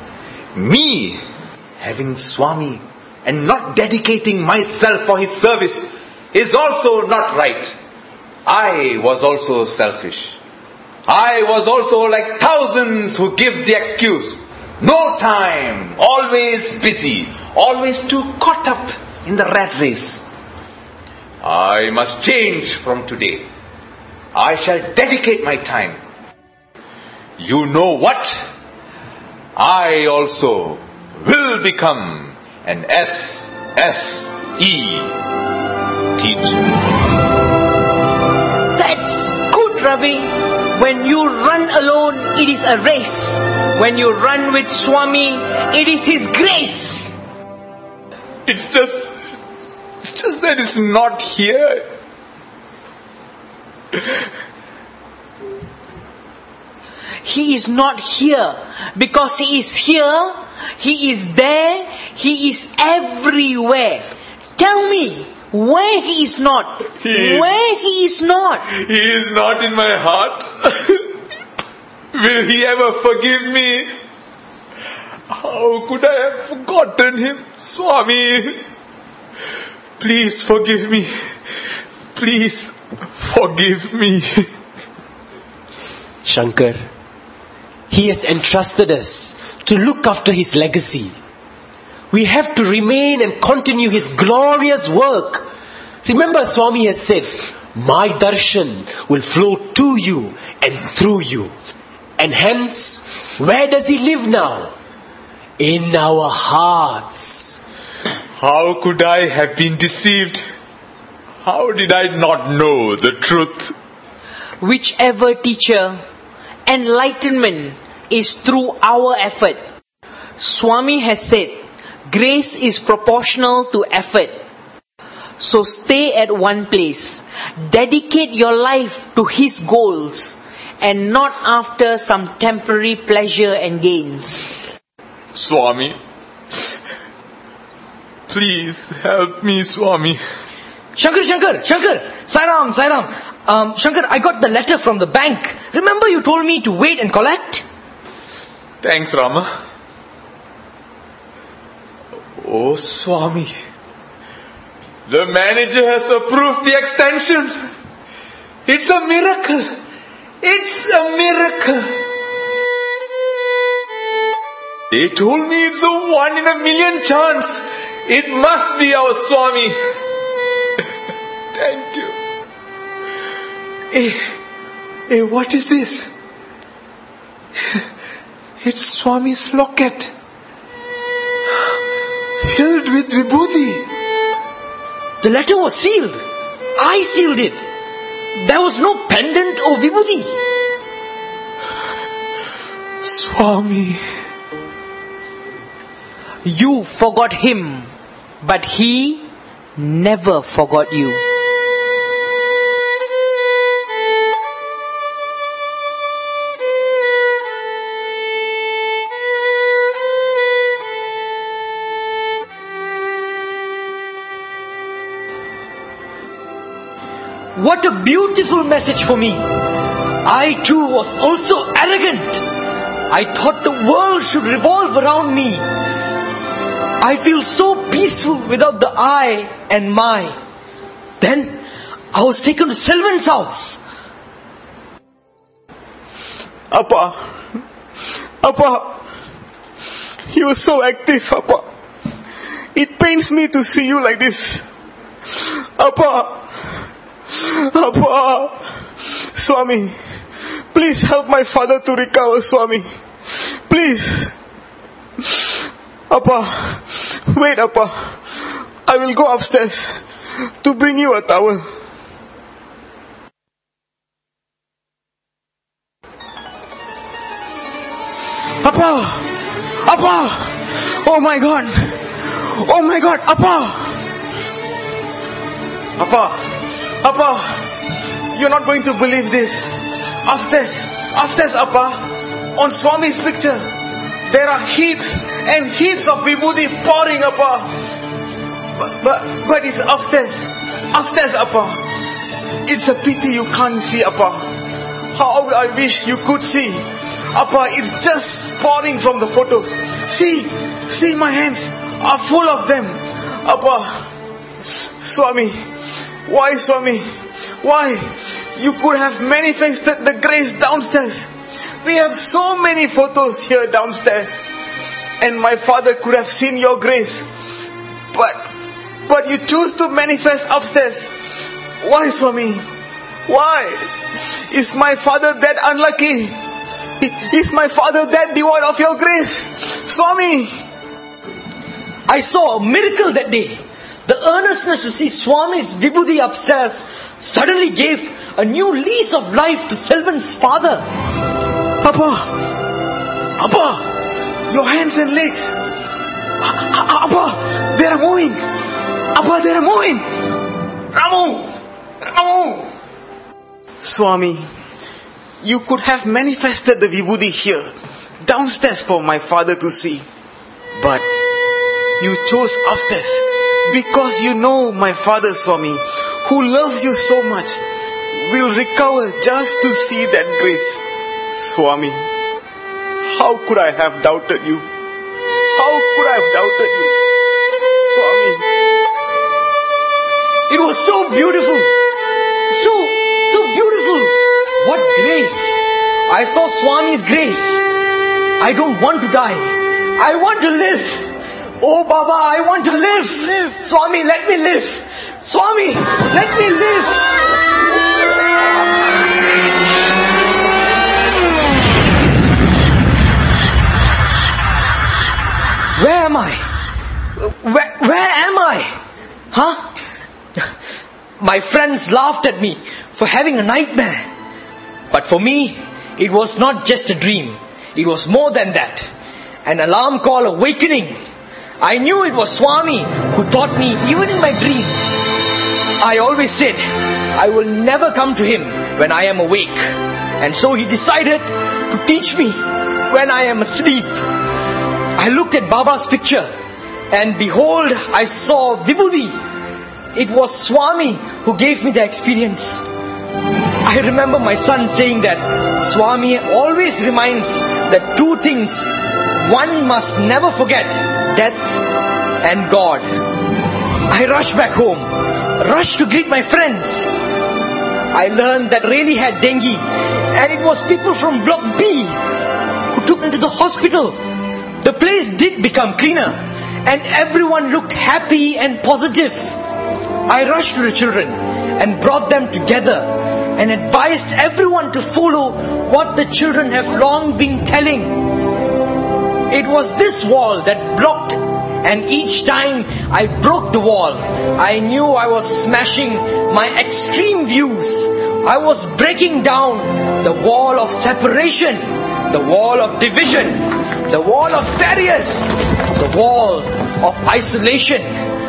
S5: having Swami and not dedicating myself for his service is also not right. I was also selfish. I was also like thousands who give the excuse. No time, always busy, always too caught up in the rat race. I must change from today. I shall dedicate my time
S3: you know what? I also will become an SSE teacher.
S11: That's good, Ravi. When you run alone, it is a race. When you run with Swami, it is his grace.
S3: It's just that it's not here.
S11: He is not here because he is here, he is there, he is everywhere. Tell me, where he is not? Where he is not?
S3: He is not in my heart. Will he ever forgive me? How could I have forgotten him, Swami? Please forgive me. Please forgive me.
S4: Shankar, he has entrusted us to look after his legacy. We have to remain and continue his glorious work. Remember, Swami has said, my darshan will flow to you and through you. And hence, where does he live now? In our hearts.
S3: How could I have been deceived? How did I not know the truth?
S11: Whichever teacher, enlightenment is through our effort. Swami has said, grace is proportional to effort. So stay at one place. Dedicate your life to his goals and not after some temporary pleasure and gains.
S3: Swami, please help me, Swami.
S2: Shankar, Sairam. Shankar, I got the letter from the bank. Remember you told me to wait and collect?
S3: Thanks, Rama. Oh, Swami. The manager has approved the extension. It's a miracle. It's a miracle. They told me it's a 1 in a million chance. It must be our Swami. Thank you. Hey, what is this? It's Swami's locket. Filled with vibhuti.
S2: The letter was sealed. I sealed it. There was no pendant or vibhuti.
S3: Swami.
S11: You forgot him, but he never forgot you.
S2: What a beautiful message for me. I too was also arrogant. I thought the world should revolve around me. I feel so peaceful without the I and my. Then I was taken to Selvan's house.
S7: Appa, you are so active, Appa. It pains me to see you like this. Appa, Swami, please help my father to recover, Swami. Please. Appa, wait, Appa. I will go upstairs to bring you a towel. Appa! Oh my God, Appa! You're not going to believe this. Upstairs, Appa, on Swami's picture, there are heaps and heaps of vibhuti pouring, Appa. But it's upstairs, Appa. It's a pity you can't see, Appa. How I wish you could see. Appa, it's just pouring from the photos. See my hands are full of them. Appa, Swami, why Swami? Why? You could have manifested the grace downstairs. We have so many photos here downstairs. And my father could have seen your grace. But you choose to manifest upstairs. Why, Swami? Why? Is my father that unlucky? Is my father that devoid of your grace? Swami!
S11: I saw a miracle that day. The earnestness to see Swami's Vibhuti upstairs suddenly gave a new lease of life to Selvan's father.
S7: Appa, your hands and legs. Appa, they are moving. Appa, they are moving. Ramu! Swami, you could have manifested the Vibhuti here, downstairs for my father to see. But you chose upstairs because you know my father, Swami, who loves you so much, will recover just to see that grace. Swami, how could I have doubted you? How could I have doubted you? Swami.
S11: It was so beautiful. So beautiful. What grace. I saw Swami's grace. I don't want to die. I want to live. Oh Baba, I want to live. Swami, let me live. Swami, let me live. Where am I? Where am I? Huh? My friends laughed at me for having a nightmare. But for me, it was not just a dream. It was more than that. An alarm call awakening. I knew it was Swami who taught me even in my dreams. I always said, I will never come to him when I am awake. And so he decided to teach me when I am asleep. I looked at Baba's picture and behold, I saw Vibhuti. It was Swami who gave me the experience. I remember my son saying that Swami always reminds that two things one must never forget: death and God. I rushed back home, rushed to greet my friends. I learned that Rayleigh had dengue, and it was people from Block B who took me to the hospital. The place did become cleaner, and everyone looked happy and positive. I rushed to the children and brought them together and advised everyone to follow what the children have long been telling. It was this wall that blocked, and each time I broke the wall, I knew I was smashing my extreme views. I was breaking down the wall of separation, the wall of division, the wall of barriers, the wall of isolation.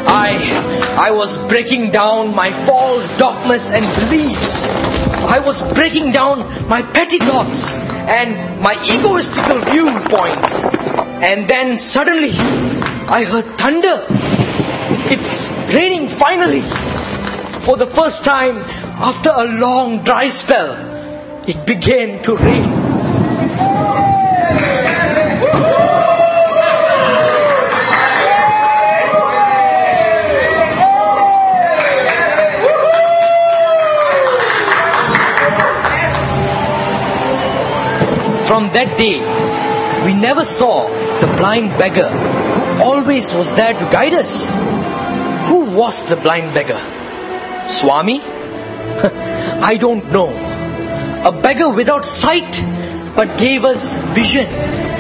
S11: I was breaking down my false dogmas and beliefs. I was breaking down my petty thoughts and my egoistical viewpoints. And then suddenly, I heard thunder. It's raining finally. For the first time after a long dry spell, it began to rain. From that day, we never saw the blind beggar who always was there to guide us. Who was the blind beggar? Swami? I don't know. A beggar without sight, but gave us vision.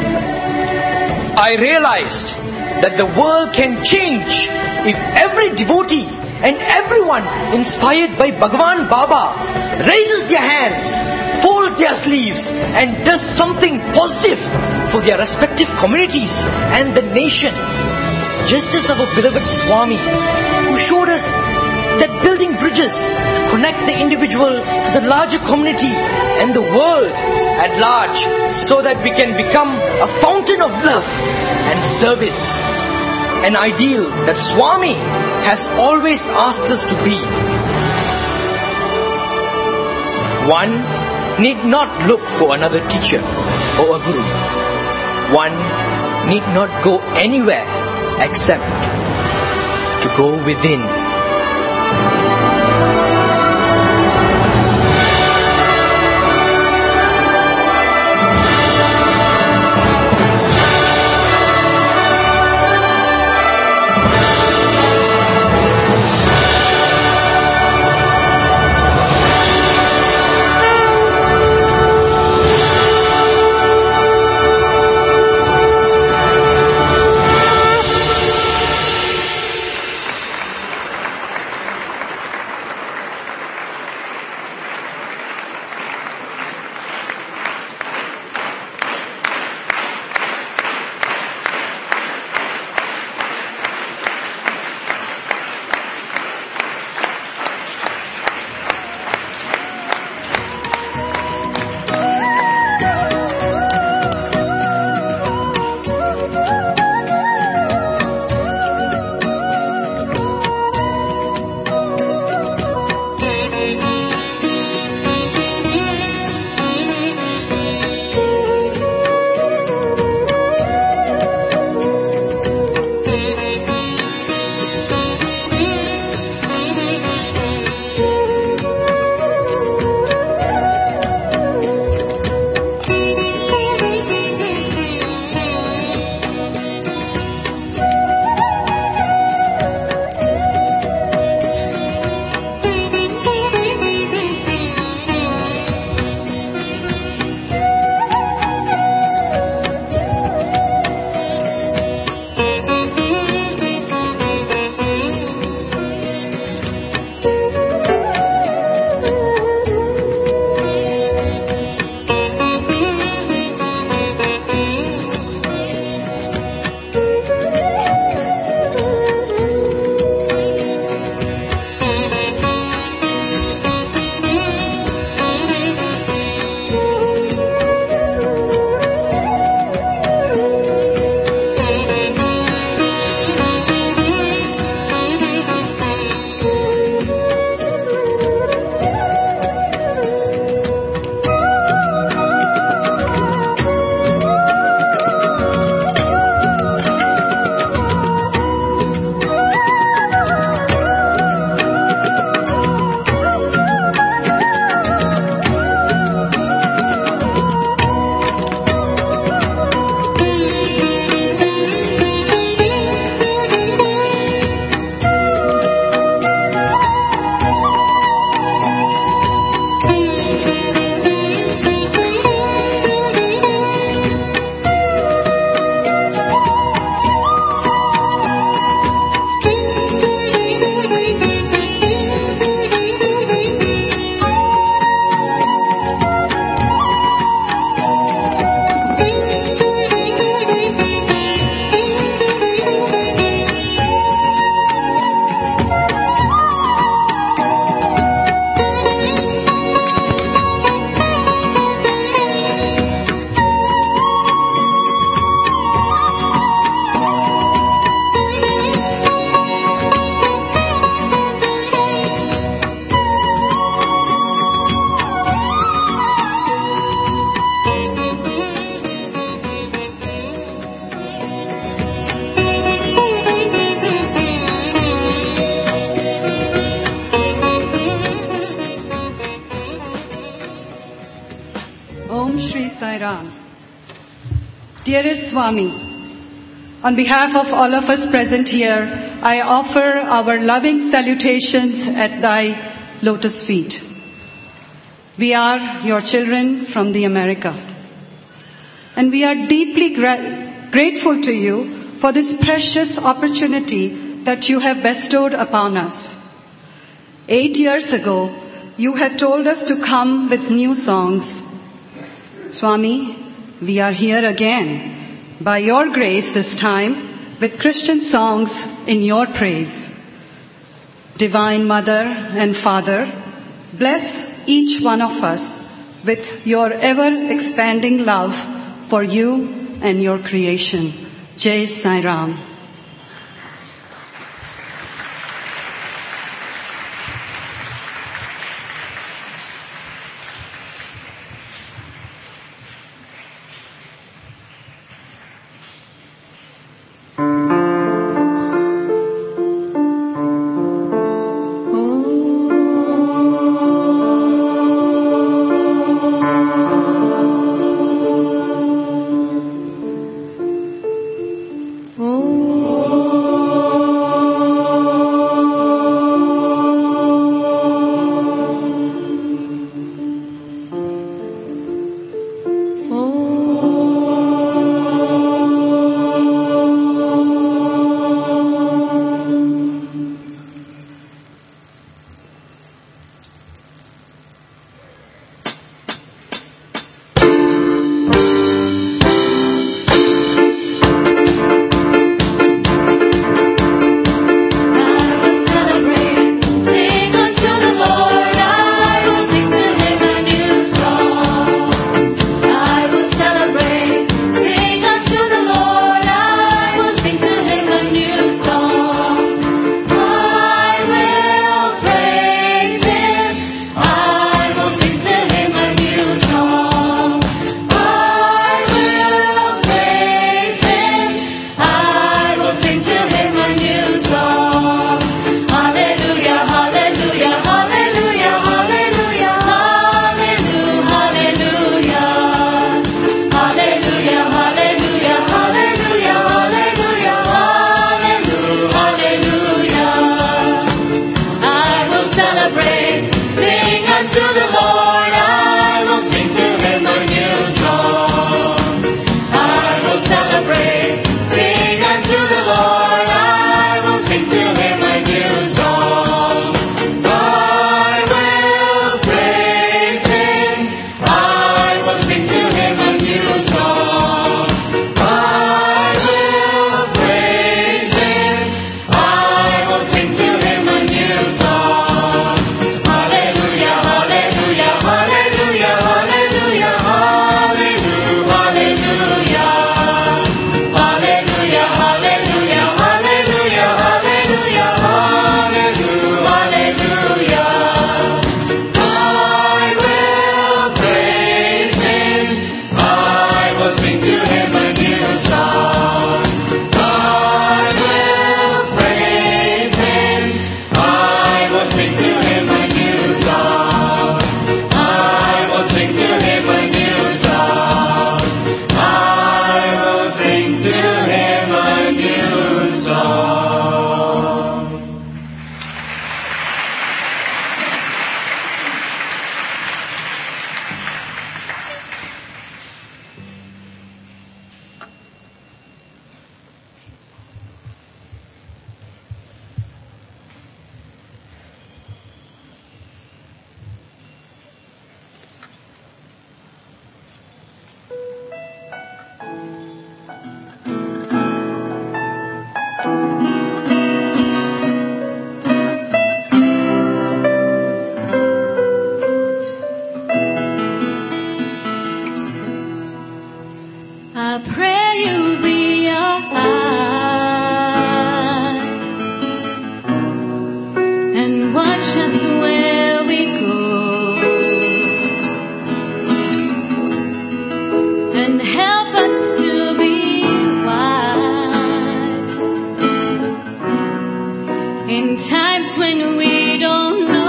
S11: I realized that the world can change if every devotee and everyone inspired by Bhagavan Baba raises their hands, folds their sleeves and does something positive for their respective communities and the nation. Just as our beloved Swami, who showed us that building bridges to connect the individual to the larger community and the world at large, so that we can become a fountain of love and service. An ideal that Swami has always asked us to be. One need not look for another teacher or a guru. One need not go anywhere except to go within.
S17: Ram. Dearest Swami, on behalf of all of us present here, I offer our loving salutations at thy lotus feet. We are your children from the America. And we are deeply grateful to you for this precious opportunity that you have bestowed upon us. 8 years ago, you had told us to come with new songs. Swami, we are here again, by your grace this time, with Christian songs in your praise. Divine Mother and Father, bless each one of us with your ever-expanding love for you and your creation. Jai Sai Ram.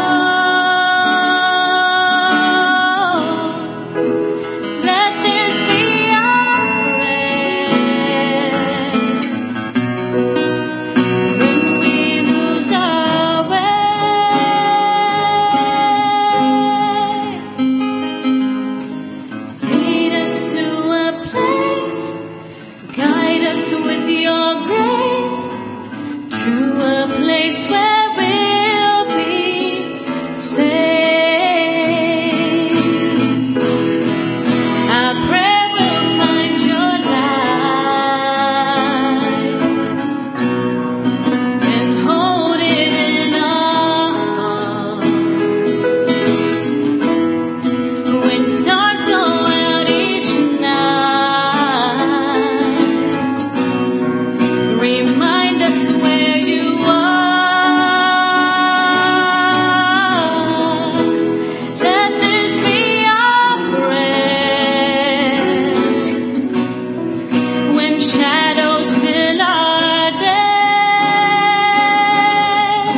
S18: Let this be place where we'll be safe. Our prayer will find your light and hold it in our hearts. When stars go out each night, remind us where you are. Let this be our prayer. When shadows fill our day,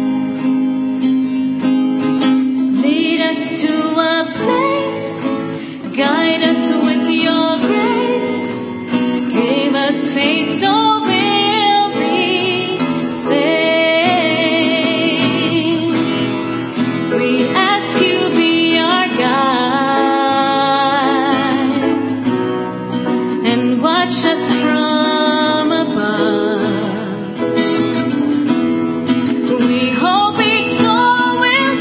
S18: lead us to a place, guide us with your grace, give us faith so we'll be saved. We ask you be our guide and watch us from above. We hope each soul will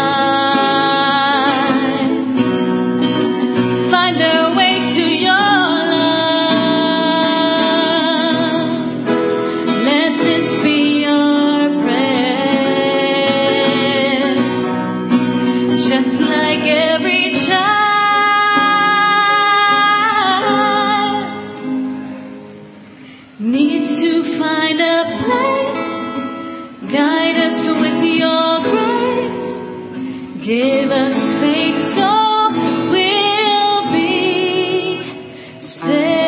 S18: find their way to your love. Let this be our prayer. Just like every child needs to find a place, guide us with your grace, give us faith so we'll be saved.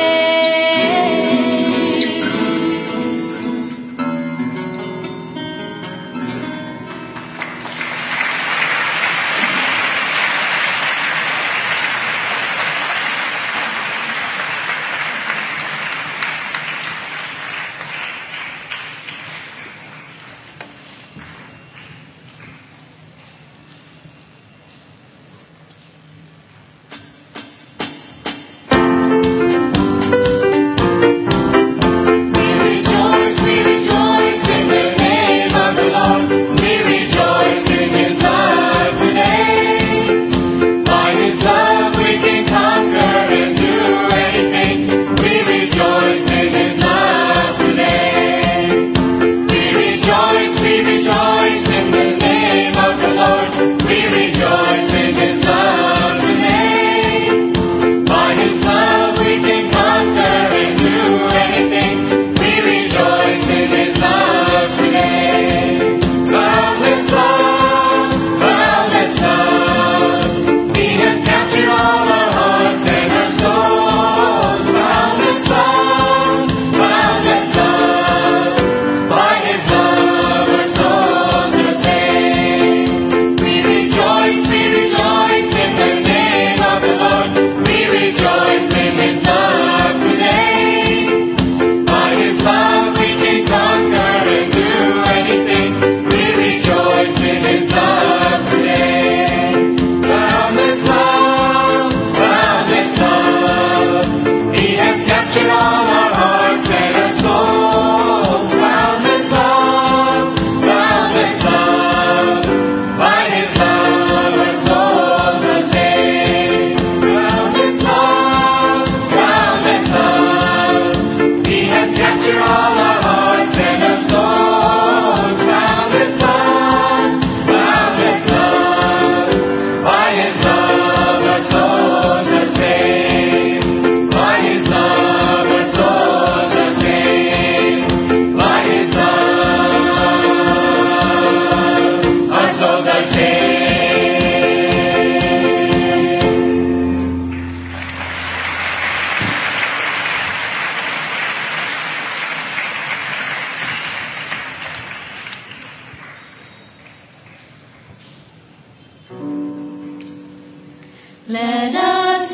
S18: Let us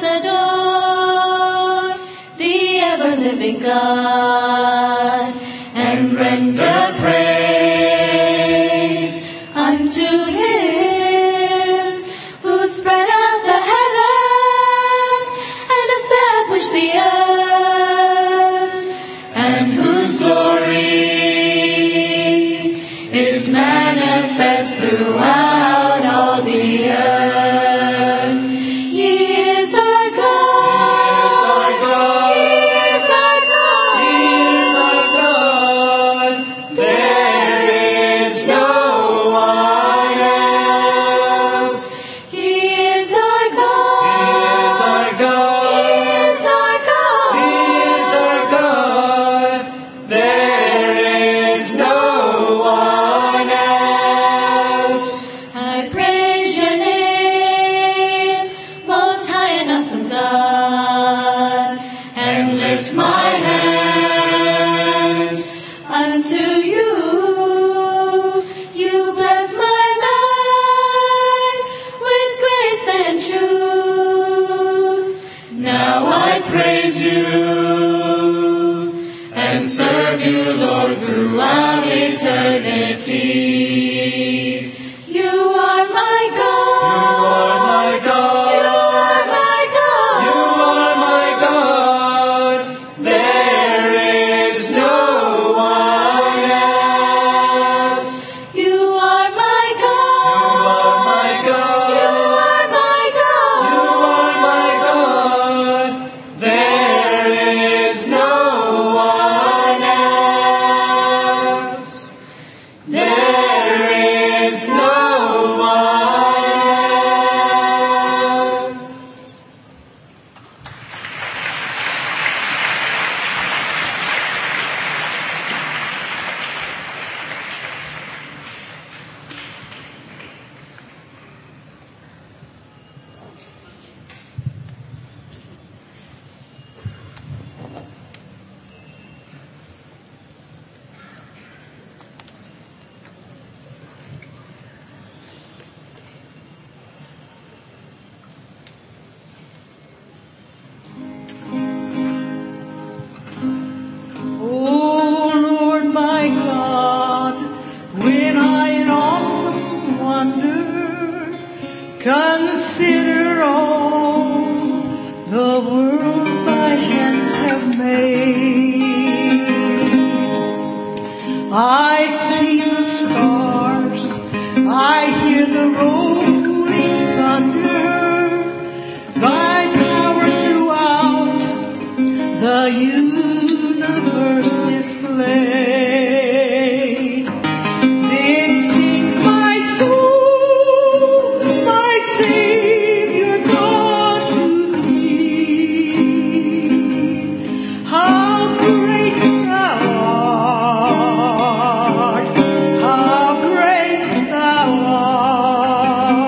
S18: adore the ever-living God and render praise unto Him who spread out the heavens and established the earth, and whose glory is manifest throughout all the earth. He is our God. He is our God. He is our God. There is no one else. He is our God. He is our God. He is our God. There is no one else. I praise your name, most high and awesome God, and lift my hands unto you. You bless my life with grace and truth. Now I praise you and serve you, Lord, throughout eternity. You are my God. You are my God. You are my God. You are my God. There is no one else. You are my God. You are my God. You are my God. You are my God. There is no one else. There is no one else.
S19: Oh Lord my God, when I in awesome wonder consider all the worlds thy hands have made, I see the stars, I hear the rolling thunder, thy power throughout the universe displayed. Then sings my soul, my Savior God to thee. How great thou art, how great thou art.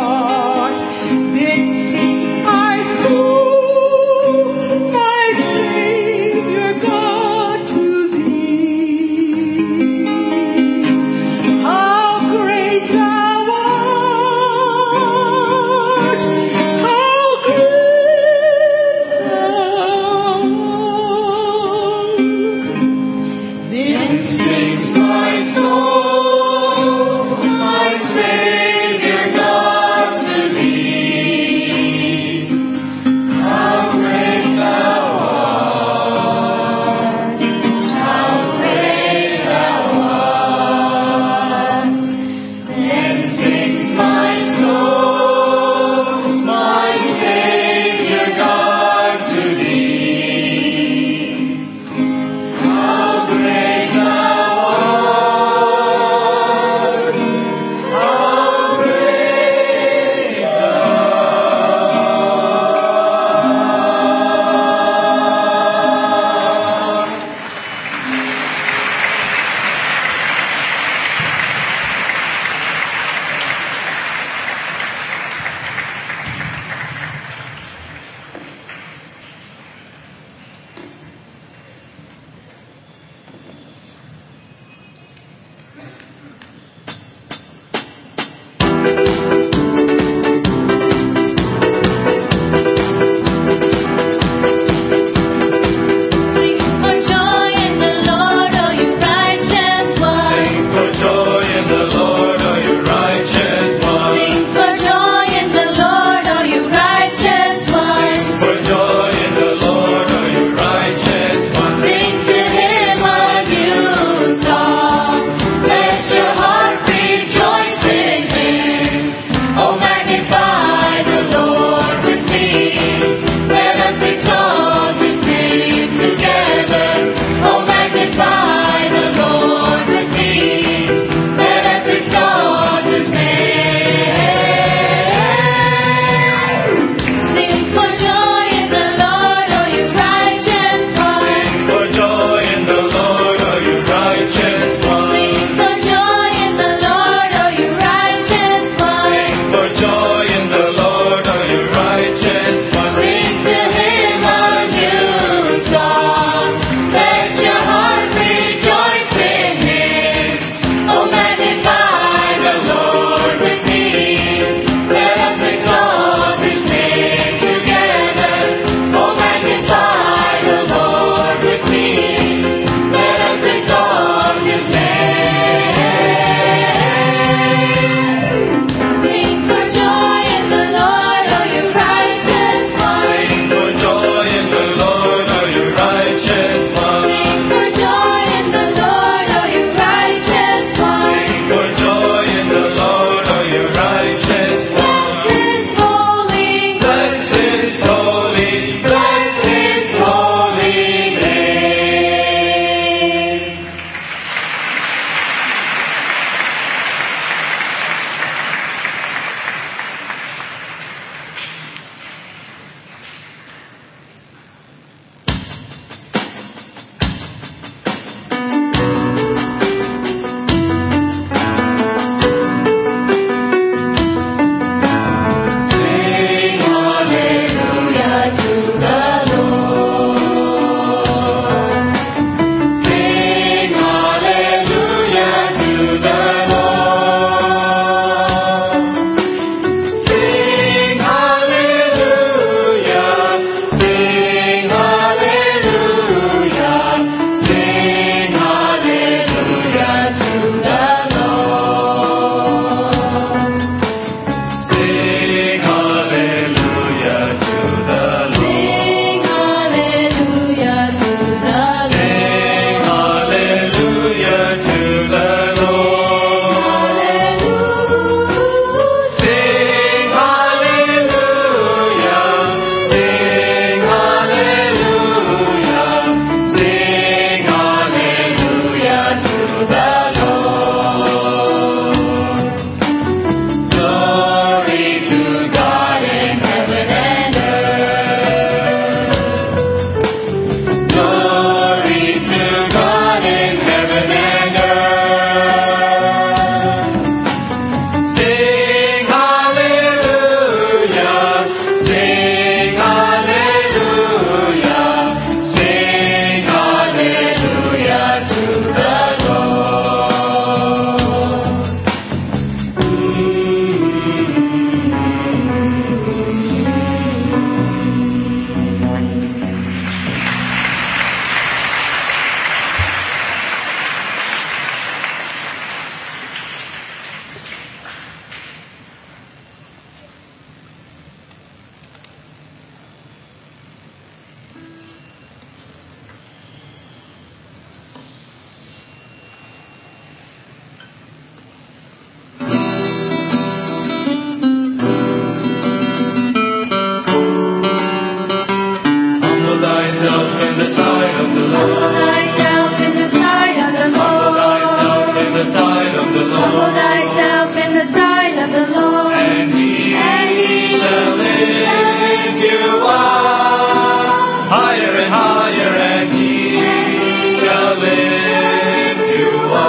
S18: sight of the Lord.
S19: Humble thyself in the sight of the Lord.
S18: And he shall lift you up higher and higher, and he shall lift you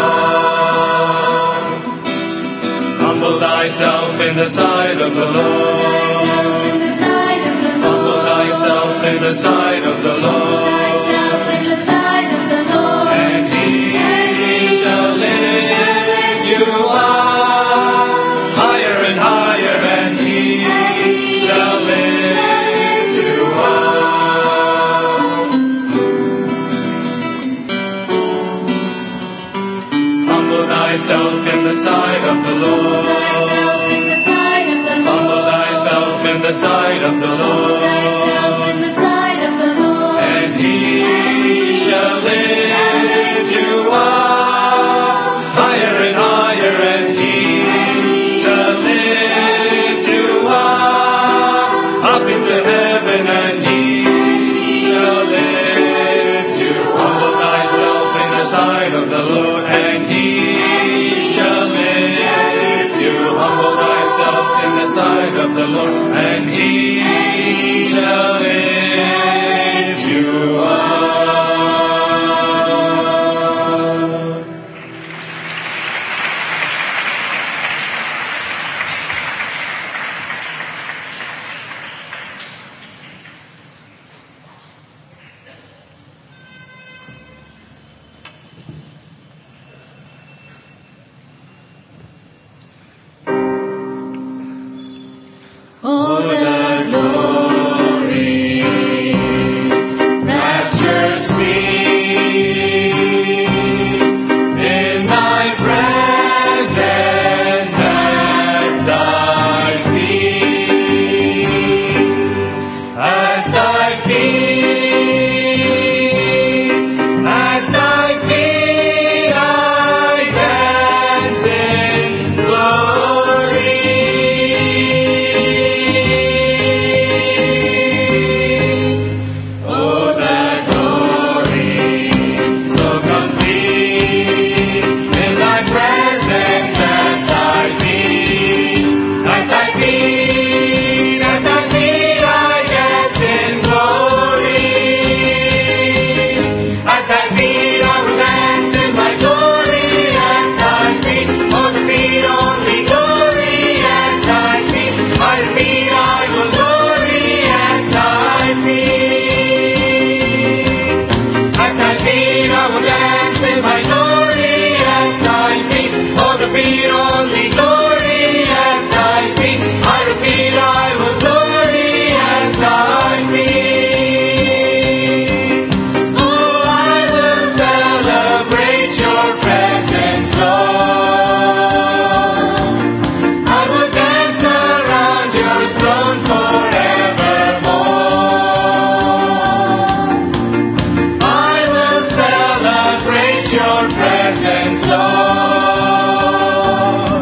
S18: up. Humble thyself in the sight of the Lord. Humble thyself in the sight of the Lord. And he shall lift you up higher and higher, and he shall lift you up. Humble thyself in the sight of the Lord. Humble thyself in the sight of the Lord. And he shall lift you up higher and higher, and he shall lift you up into heaven, and he shall lift you. Humble thyself in the sight of the Lord, and he shall lift you. Humble thyself in the sight of the Lord, and he shall lift you up. Oh, the glory, rapture sweet, in thy presence at thy feet, at thy feet, at thy feet I dance in glory. Oh, the glory, so complete, in thy presence at thy feet, at thy feet, at thy feet I dance in glory. At thy feet I will dance in my glory, at thy feet, oh, the feet only glory, at thy feet, I repeat I will glory at thy feet. At thy feet I will dance in my glory, at thy feet, oh, the feet only glory, at thy feet, I repeat I will glory at thy feet. Oh, I will celebrate your presence, Lord. I will dance around your throne forevermore. I will celebrate your presence, Lord.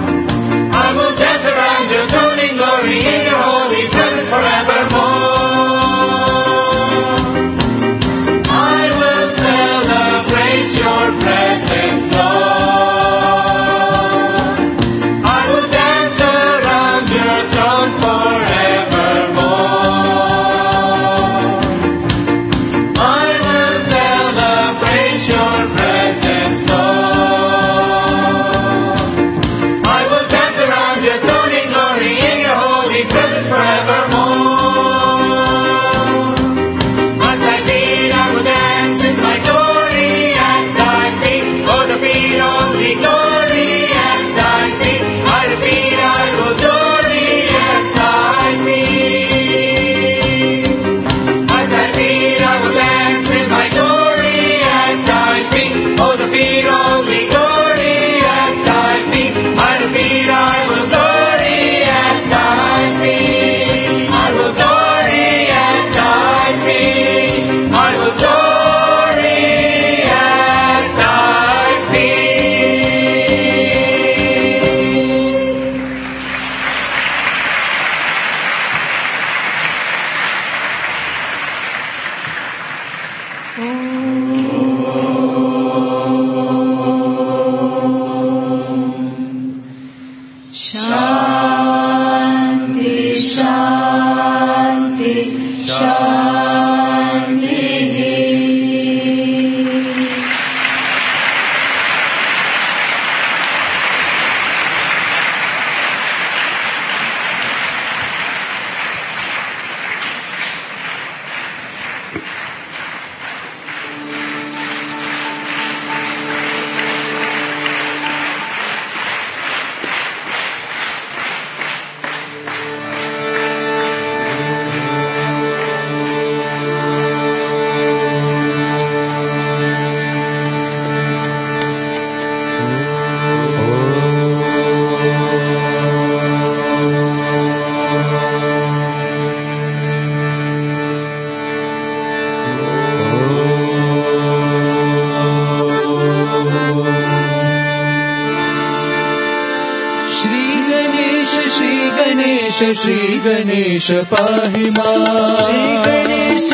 S18: Shri Ganesh pahi ma. Shri Ganesh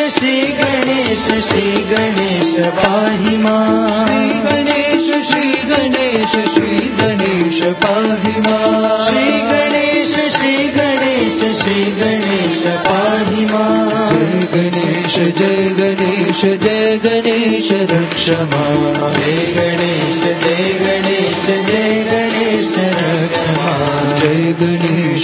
S18: pahi ma. Shri Ganesh pahi ma. Shri Ganesh pahi ma. Jai Ganesh rakshama. Jai Ganesh rakshama. Jai Ganesh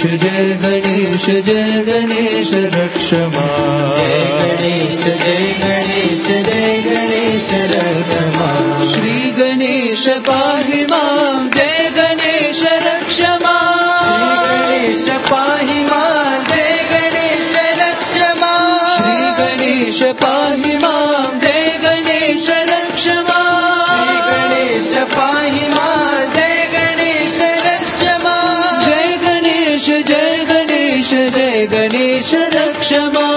S18: rakshama. Jai Ganesh rakshama. Shri Ganesh pahi mam. Jai Ganesh rakshama. Shri Ganesh pahi mam. Jai Ganesh rakshama. Shri Ganesh pahi mam. Jai Ganesh rakshama. Shri Ganesh pahi mam. Jai Ganesh rakshama. Jai Ganesh rakshama.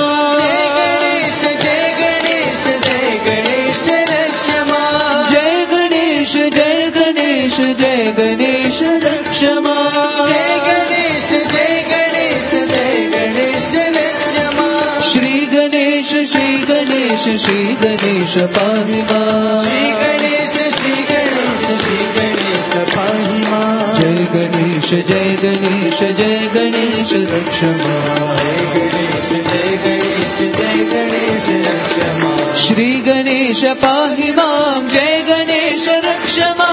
S18: Jai Ganesh rakshama. Jai Ganesh rakshama. Shri Ganesh pahi ma. Shri Ganesh pahi ma. Jai Ganesh rakshama. Jai Ganesh rakshama. Shri Ganesh pahi ma. Jai Ganesh rakshama.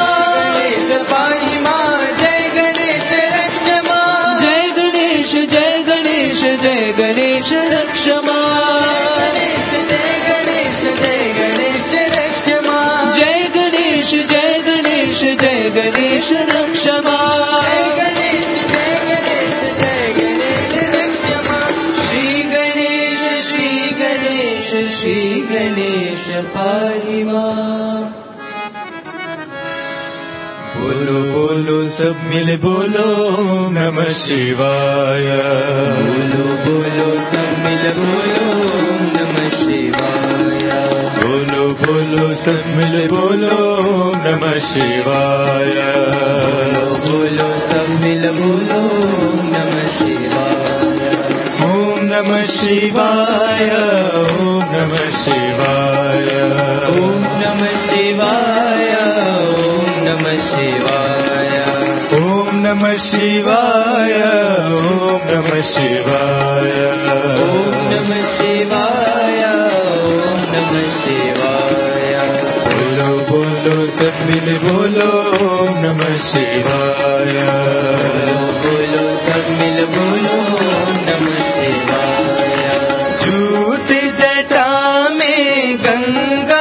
S18: बोलो बोलो सब मिल बोलो नमः शिवाय. बोलो बोलो सब मिल बोलो नमः शिवाय. बोलो बोलो सब मिल बोलो नमः शिवाय. बोलो सब मिल बोलो नमः शिवाय. ओम नमः शिवाय. ओम नमः शिवाय. ओम नमः शिवाय. Namah Shivaya. Om Namah Shivaya. Om Namah Shivaya. Om Namah Shivaya. Om Namah Shivaya. Bolo bolo sab mil bolo Om Namah Shivaya. Bolo sab mil bolo Om Namah Shivaya. Jhoot jata mein Ganga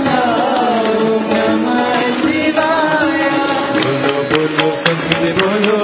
S18: बोलो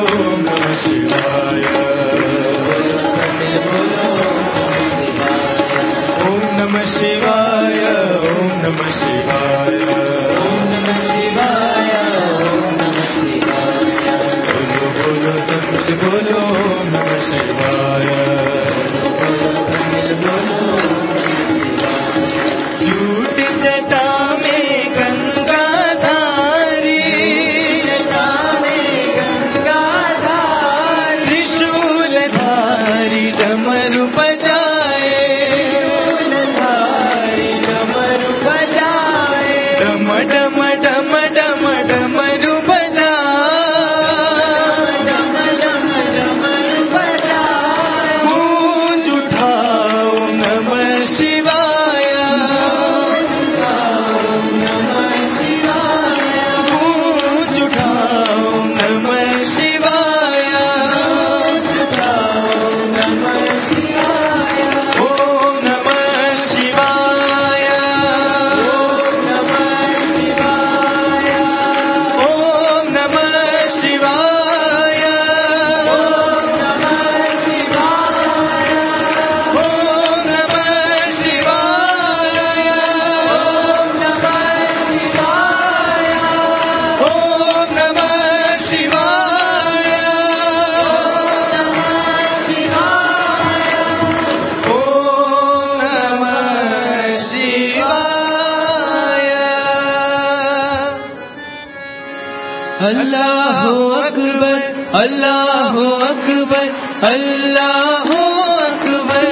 S18: Allahu Akbar, Allahu Akbar, Allahu Akbar.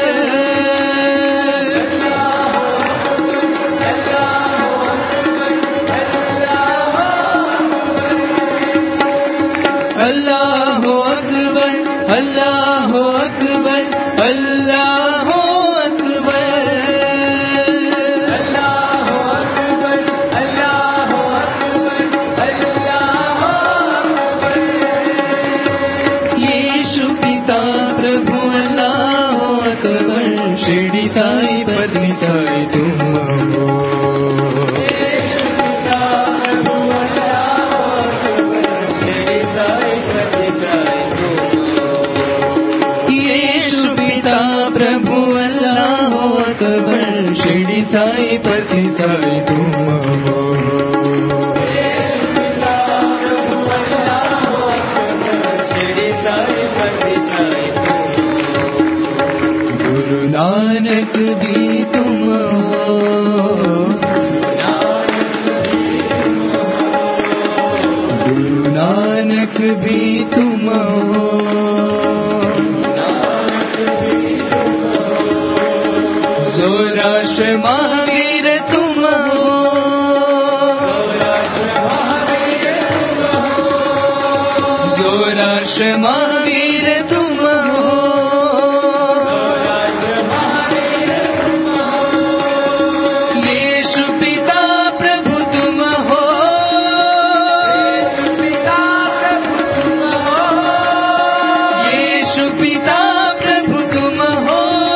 S18: Allahu Akbar, Allahu Akbar, Allahu Akbar. यीशु पिता प्रभु अल्लाह अकबर, शिरडी साई पत्नी साई तुम हो. यीशु पिता प्रभु अल्लाह अकबर, शिरडी साई पत्नी साई तुम हो. गुरु नानक भी तुम हो. गुरु नानक भी तुम हो. जोराश महावीर तुम हो. जोराश महावीर तुम हो. यीशु पिता प्रभु तुम हो. यीशु पिता प्रभु तुम हो.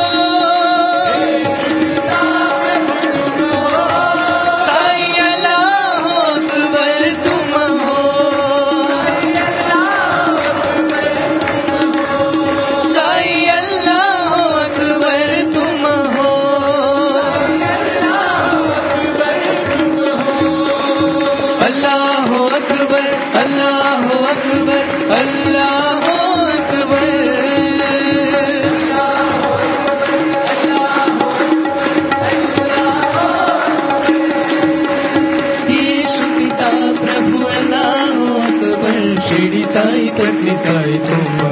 S18: साई अल्लाह अकबर तुम हो. साई अल्लाह अकबर तुम हो. अल्लाहु अकबर, अल्लाहु अकबर, अल्लाहु अकबर. यीशु पिता प्रभु अल्लाहु अकबर, शिरडी साई पत्नी साई तुम हो.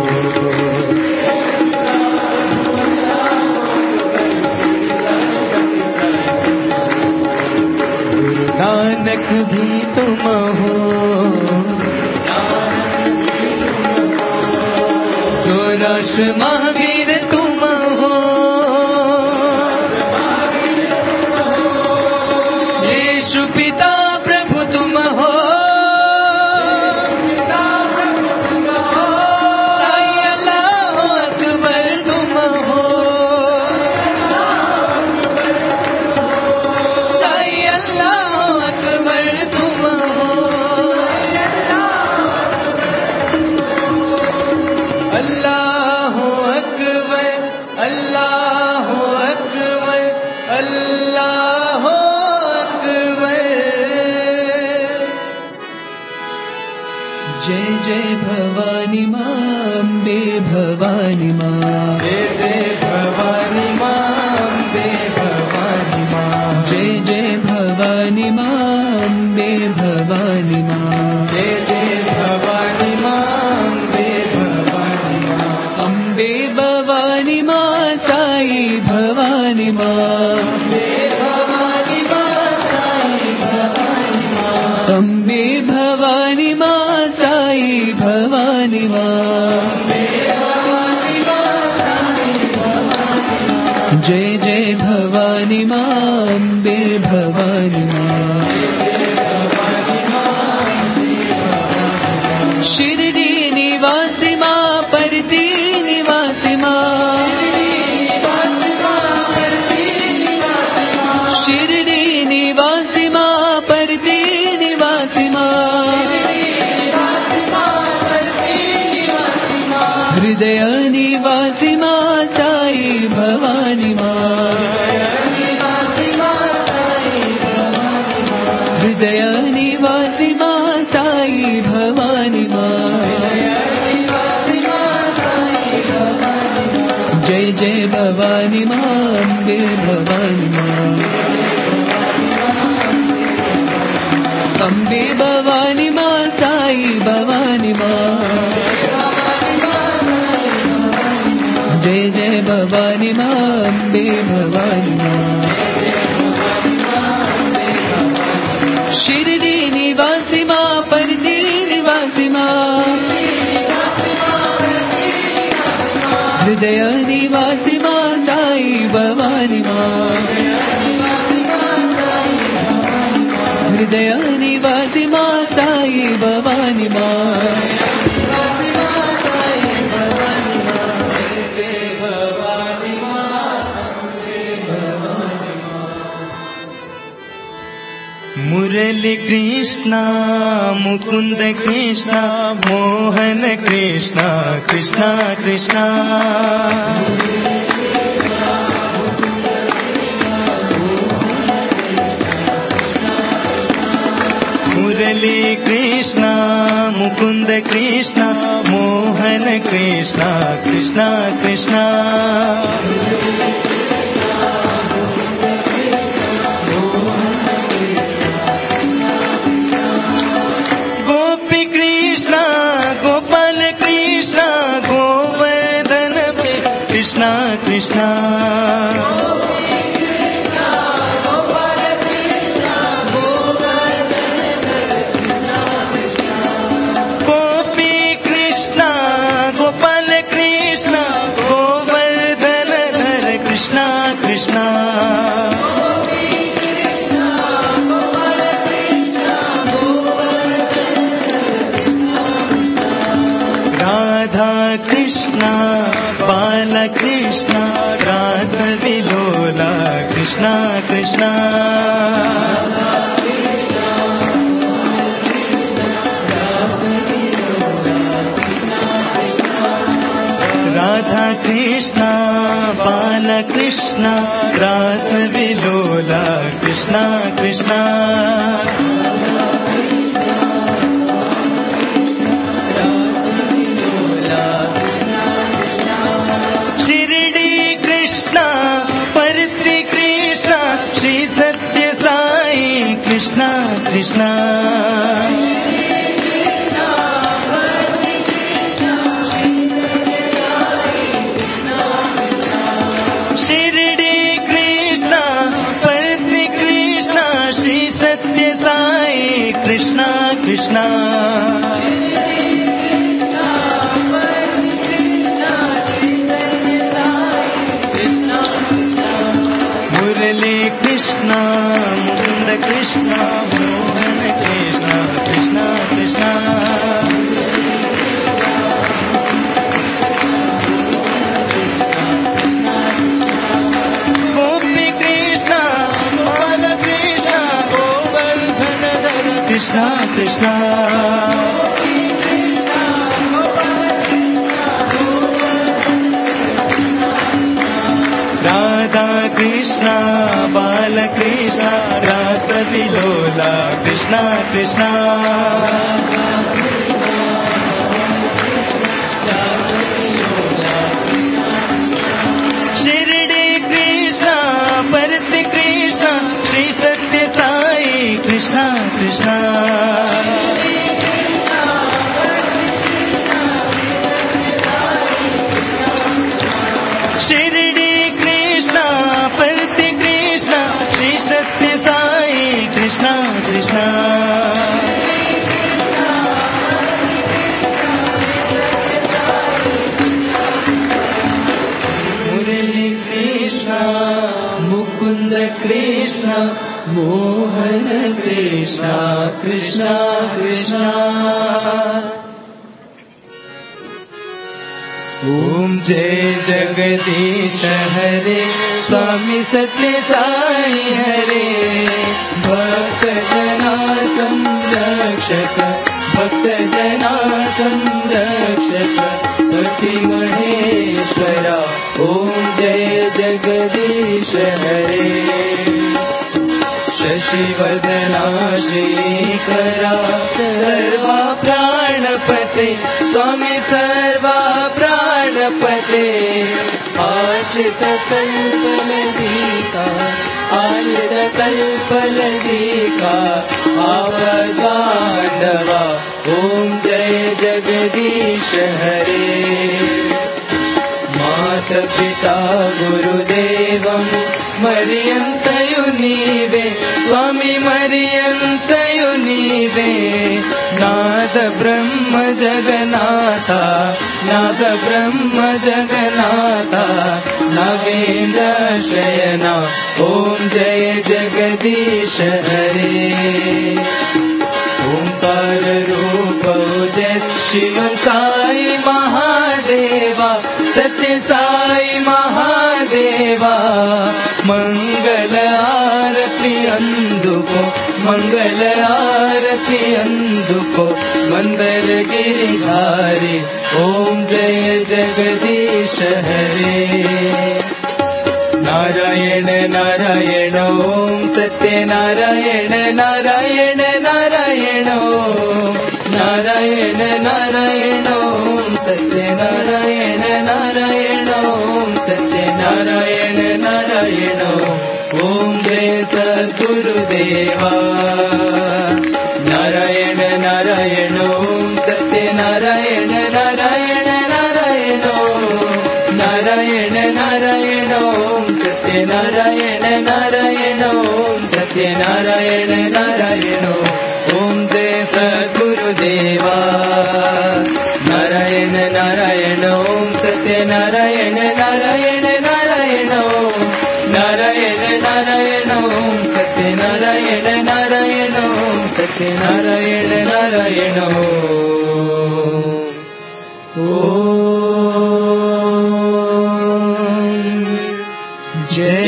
S18: गुरु नानक भी तुम हो. जोराश महावीर तुम हो. यीशु पिता प्रभु तुम हो. साई अल्लाह अकबर तुम हो. साई अल्लाह अकबर तुम हो. अल्लाहु अकबर, अल्लाहु अकबर, अल्लाहु अकबर. जय जय भवानी माँ, अम्बे भवानी माँ. जय जय भवानी माँ, अम्बे भवानी माँ. जय जय भवानी माँ, अम्बे भवानी माँ. जय जय भवानी माँ, अम्बे भवानी माँ. अम्बे भवानी माँ, साई भवानी माँ. अम्बे भवानी माँ, साई भवानी माँ. अम्बे भवानी माँ, साई भवानी माँ. जय जय भवानी माँ, अम्बे भवानी माँ. शिरडी निवासी माँ, परती निवासी माँ. शिरडी निवासी माँ, परती निवासी माँ. हृदय निवासी माँ, साई भवानी माँ. हृदय निवासी माँ, साई भवानी माँ. जय जय भवानी माँ, अम्बे भवानी माँ. अम्बे भवानी माँ, भवानी माँ अम्बे भवानी माँ शिरडी निवासी माँ परती निवासी माँ हृदय निवासी माँ साई भवानी माँ हृदय निवासी माँ साई भवानी माँ मुरली कृष्णा मुकुंद कृष्णा मोहन कृष्णा कृष्णा कृष्णा मुरली कृष्णा मुकुंद कृष्णा मोहन कृष्णा कृष्णा कृष्णा कृष्णा कृष्णा गोपी कृष्णा गोपाल कृष्णा गोवर्धन धर कृष्णा कृष्णा राधा कृष्णा बाल कृष्णा रास विलोला कृष्णा कृष्णा राधा कृष्णा बाल कृष्णा रास विलोला कृष्णा कृष्णा कृष्णा कृष्णा शिरडी कृष्णा परति कृष्णा श्री सत्य साई कृष्णा कृष्णा मुरली कृष्णा मुकुंद कृष्णा मोहन कृष्णा कृष्णा कृष्णा गोपी कृष्णा बाल कृष्णा गोवर्धन धर कृष्णा कृष्णा राधा कृष्णा बाल कृष्णा रास विलोला कृष्णा कृष्णा शिरडी कृष्णा परति कृष्णा श्री सत्य साई कृष्णा कृष्णा शिरडी कृष्णा परति कृष्णा श्री सत्य साई कृष्णा कृष्णा मुरली कृष्णा मुकुंद कृष्णा मोहन कृष्णा कृष्णा कृष्णा ओम जय जगदीश हरे स्वामी सत्य साई हरे भक्त जना संरक्षक भक्त जना संरक्षक पति महेश्वरा ओम जय जगदीश हरे शशिवदना श्रीकरा सर्वा प्राणपते स्वामी सर्वा प्राणपते आश्रित कल्पलदीका आश्रित कल्पलदीका आवगाढवा ओम जय जगदीश हरे माता पिता गुरु
S20: नाद ब्रह्म जगन्नाथा, नाद ब्रह्म जगन्नाथा, नागेन्द्र शयना, ओम जय जगदीश हरे। ओंकार रूप जय शिव साई महादेवा, सत्य साई महादेवा, मंगल आरती अंदुको, मंगल आरती अंदुको, मंदर गिरिधारी, ओम जय जगदीश हरे। नारायण नारायण ओम सत्य नारायण नारायण नारायण ओम, नारायण नारायण ओम सत्य नारायण नारायण ओम सत्य नारायण नारायण ओम जय सद्गुरुदेवा। नारायण नारायण ओम सत्य नारायण नारायण नारायण ओम, नारायण नारायण ओम सत्य नारायण नारायण ओम सत्य नारायण नारायण ओम जय सद्गुरुदेवा। नारायण नारायण ओम सत्य नारायण नारायण नारायण ओम, नारायण नारायण ओम सत्य नारायण नारायण ओम सत्य नारायण नारायण ओम। जय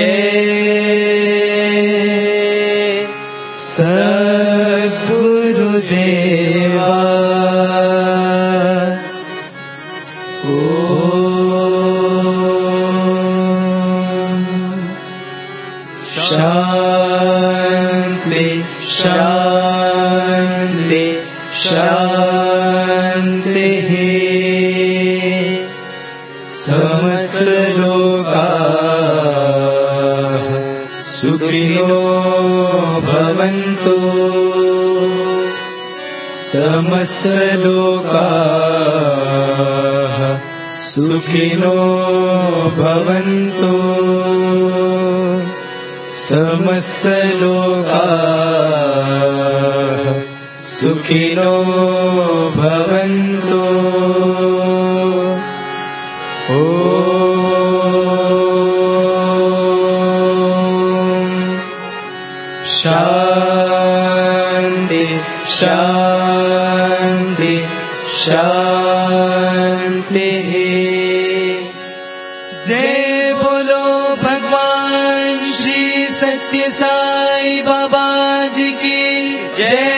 S20: सद्गुरुदेवा। शांति शांति शांति, समस्त लोकाः सुखिनो भवन्तु, समस्त लोकाः सुखिनो भवन्तु, समस्त लोकाः सुखिनो भवन्तु। ओम शांति शांति शांति। जय बोलो भगवान श्री सत्य साई बाबा जी की जय।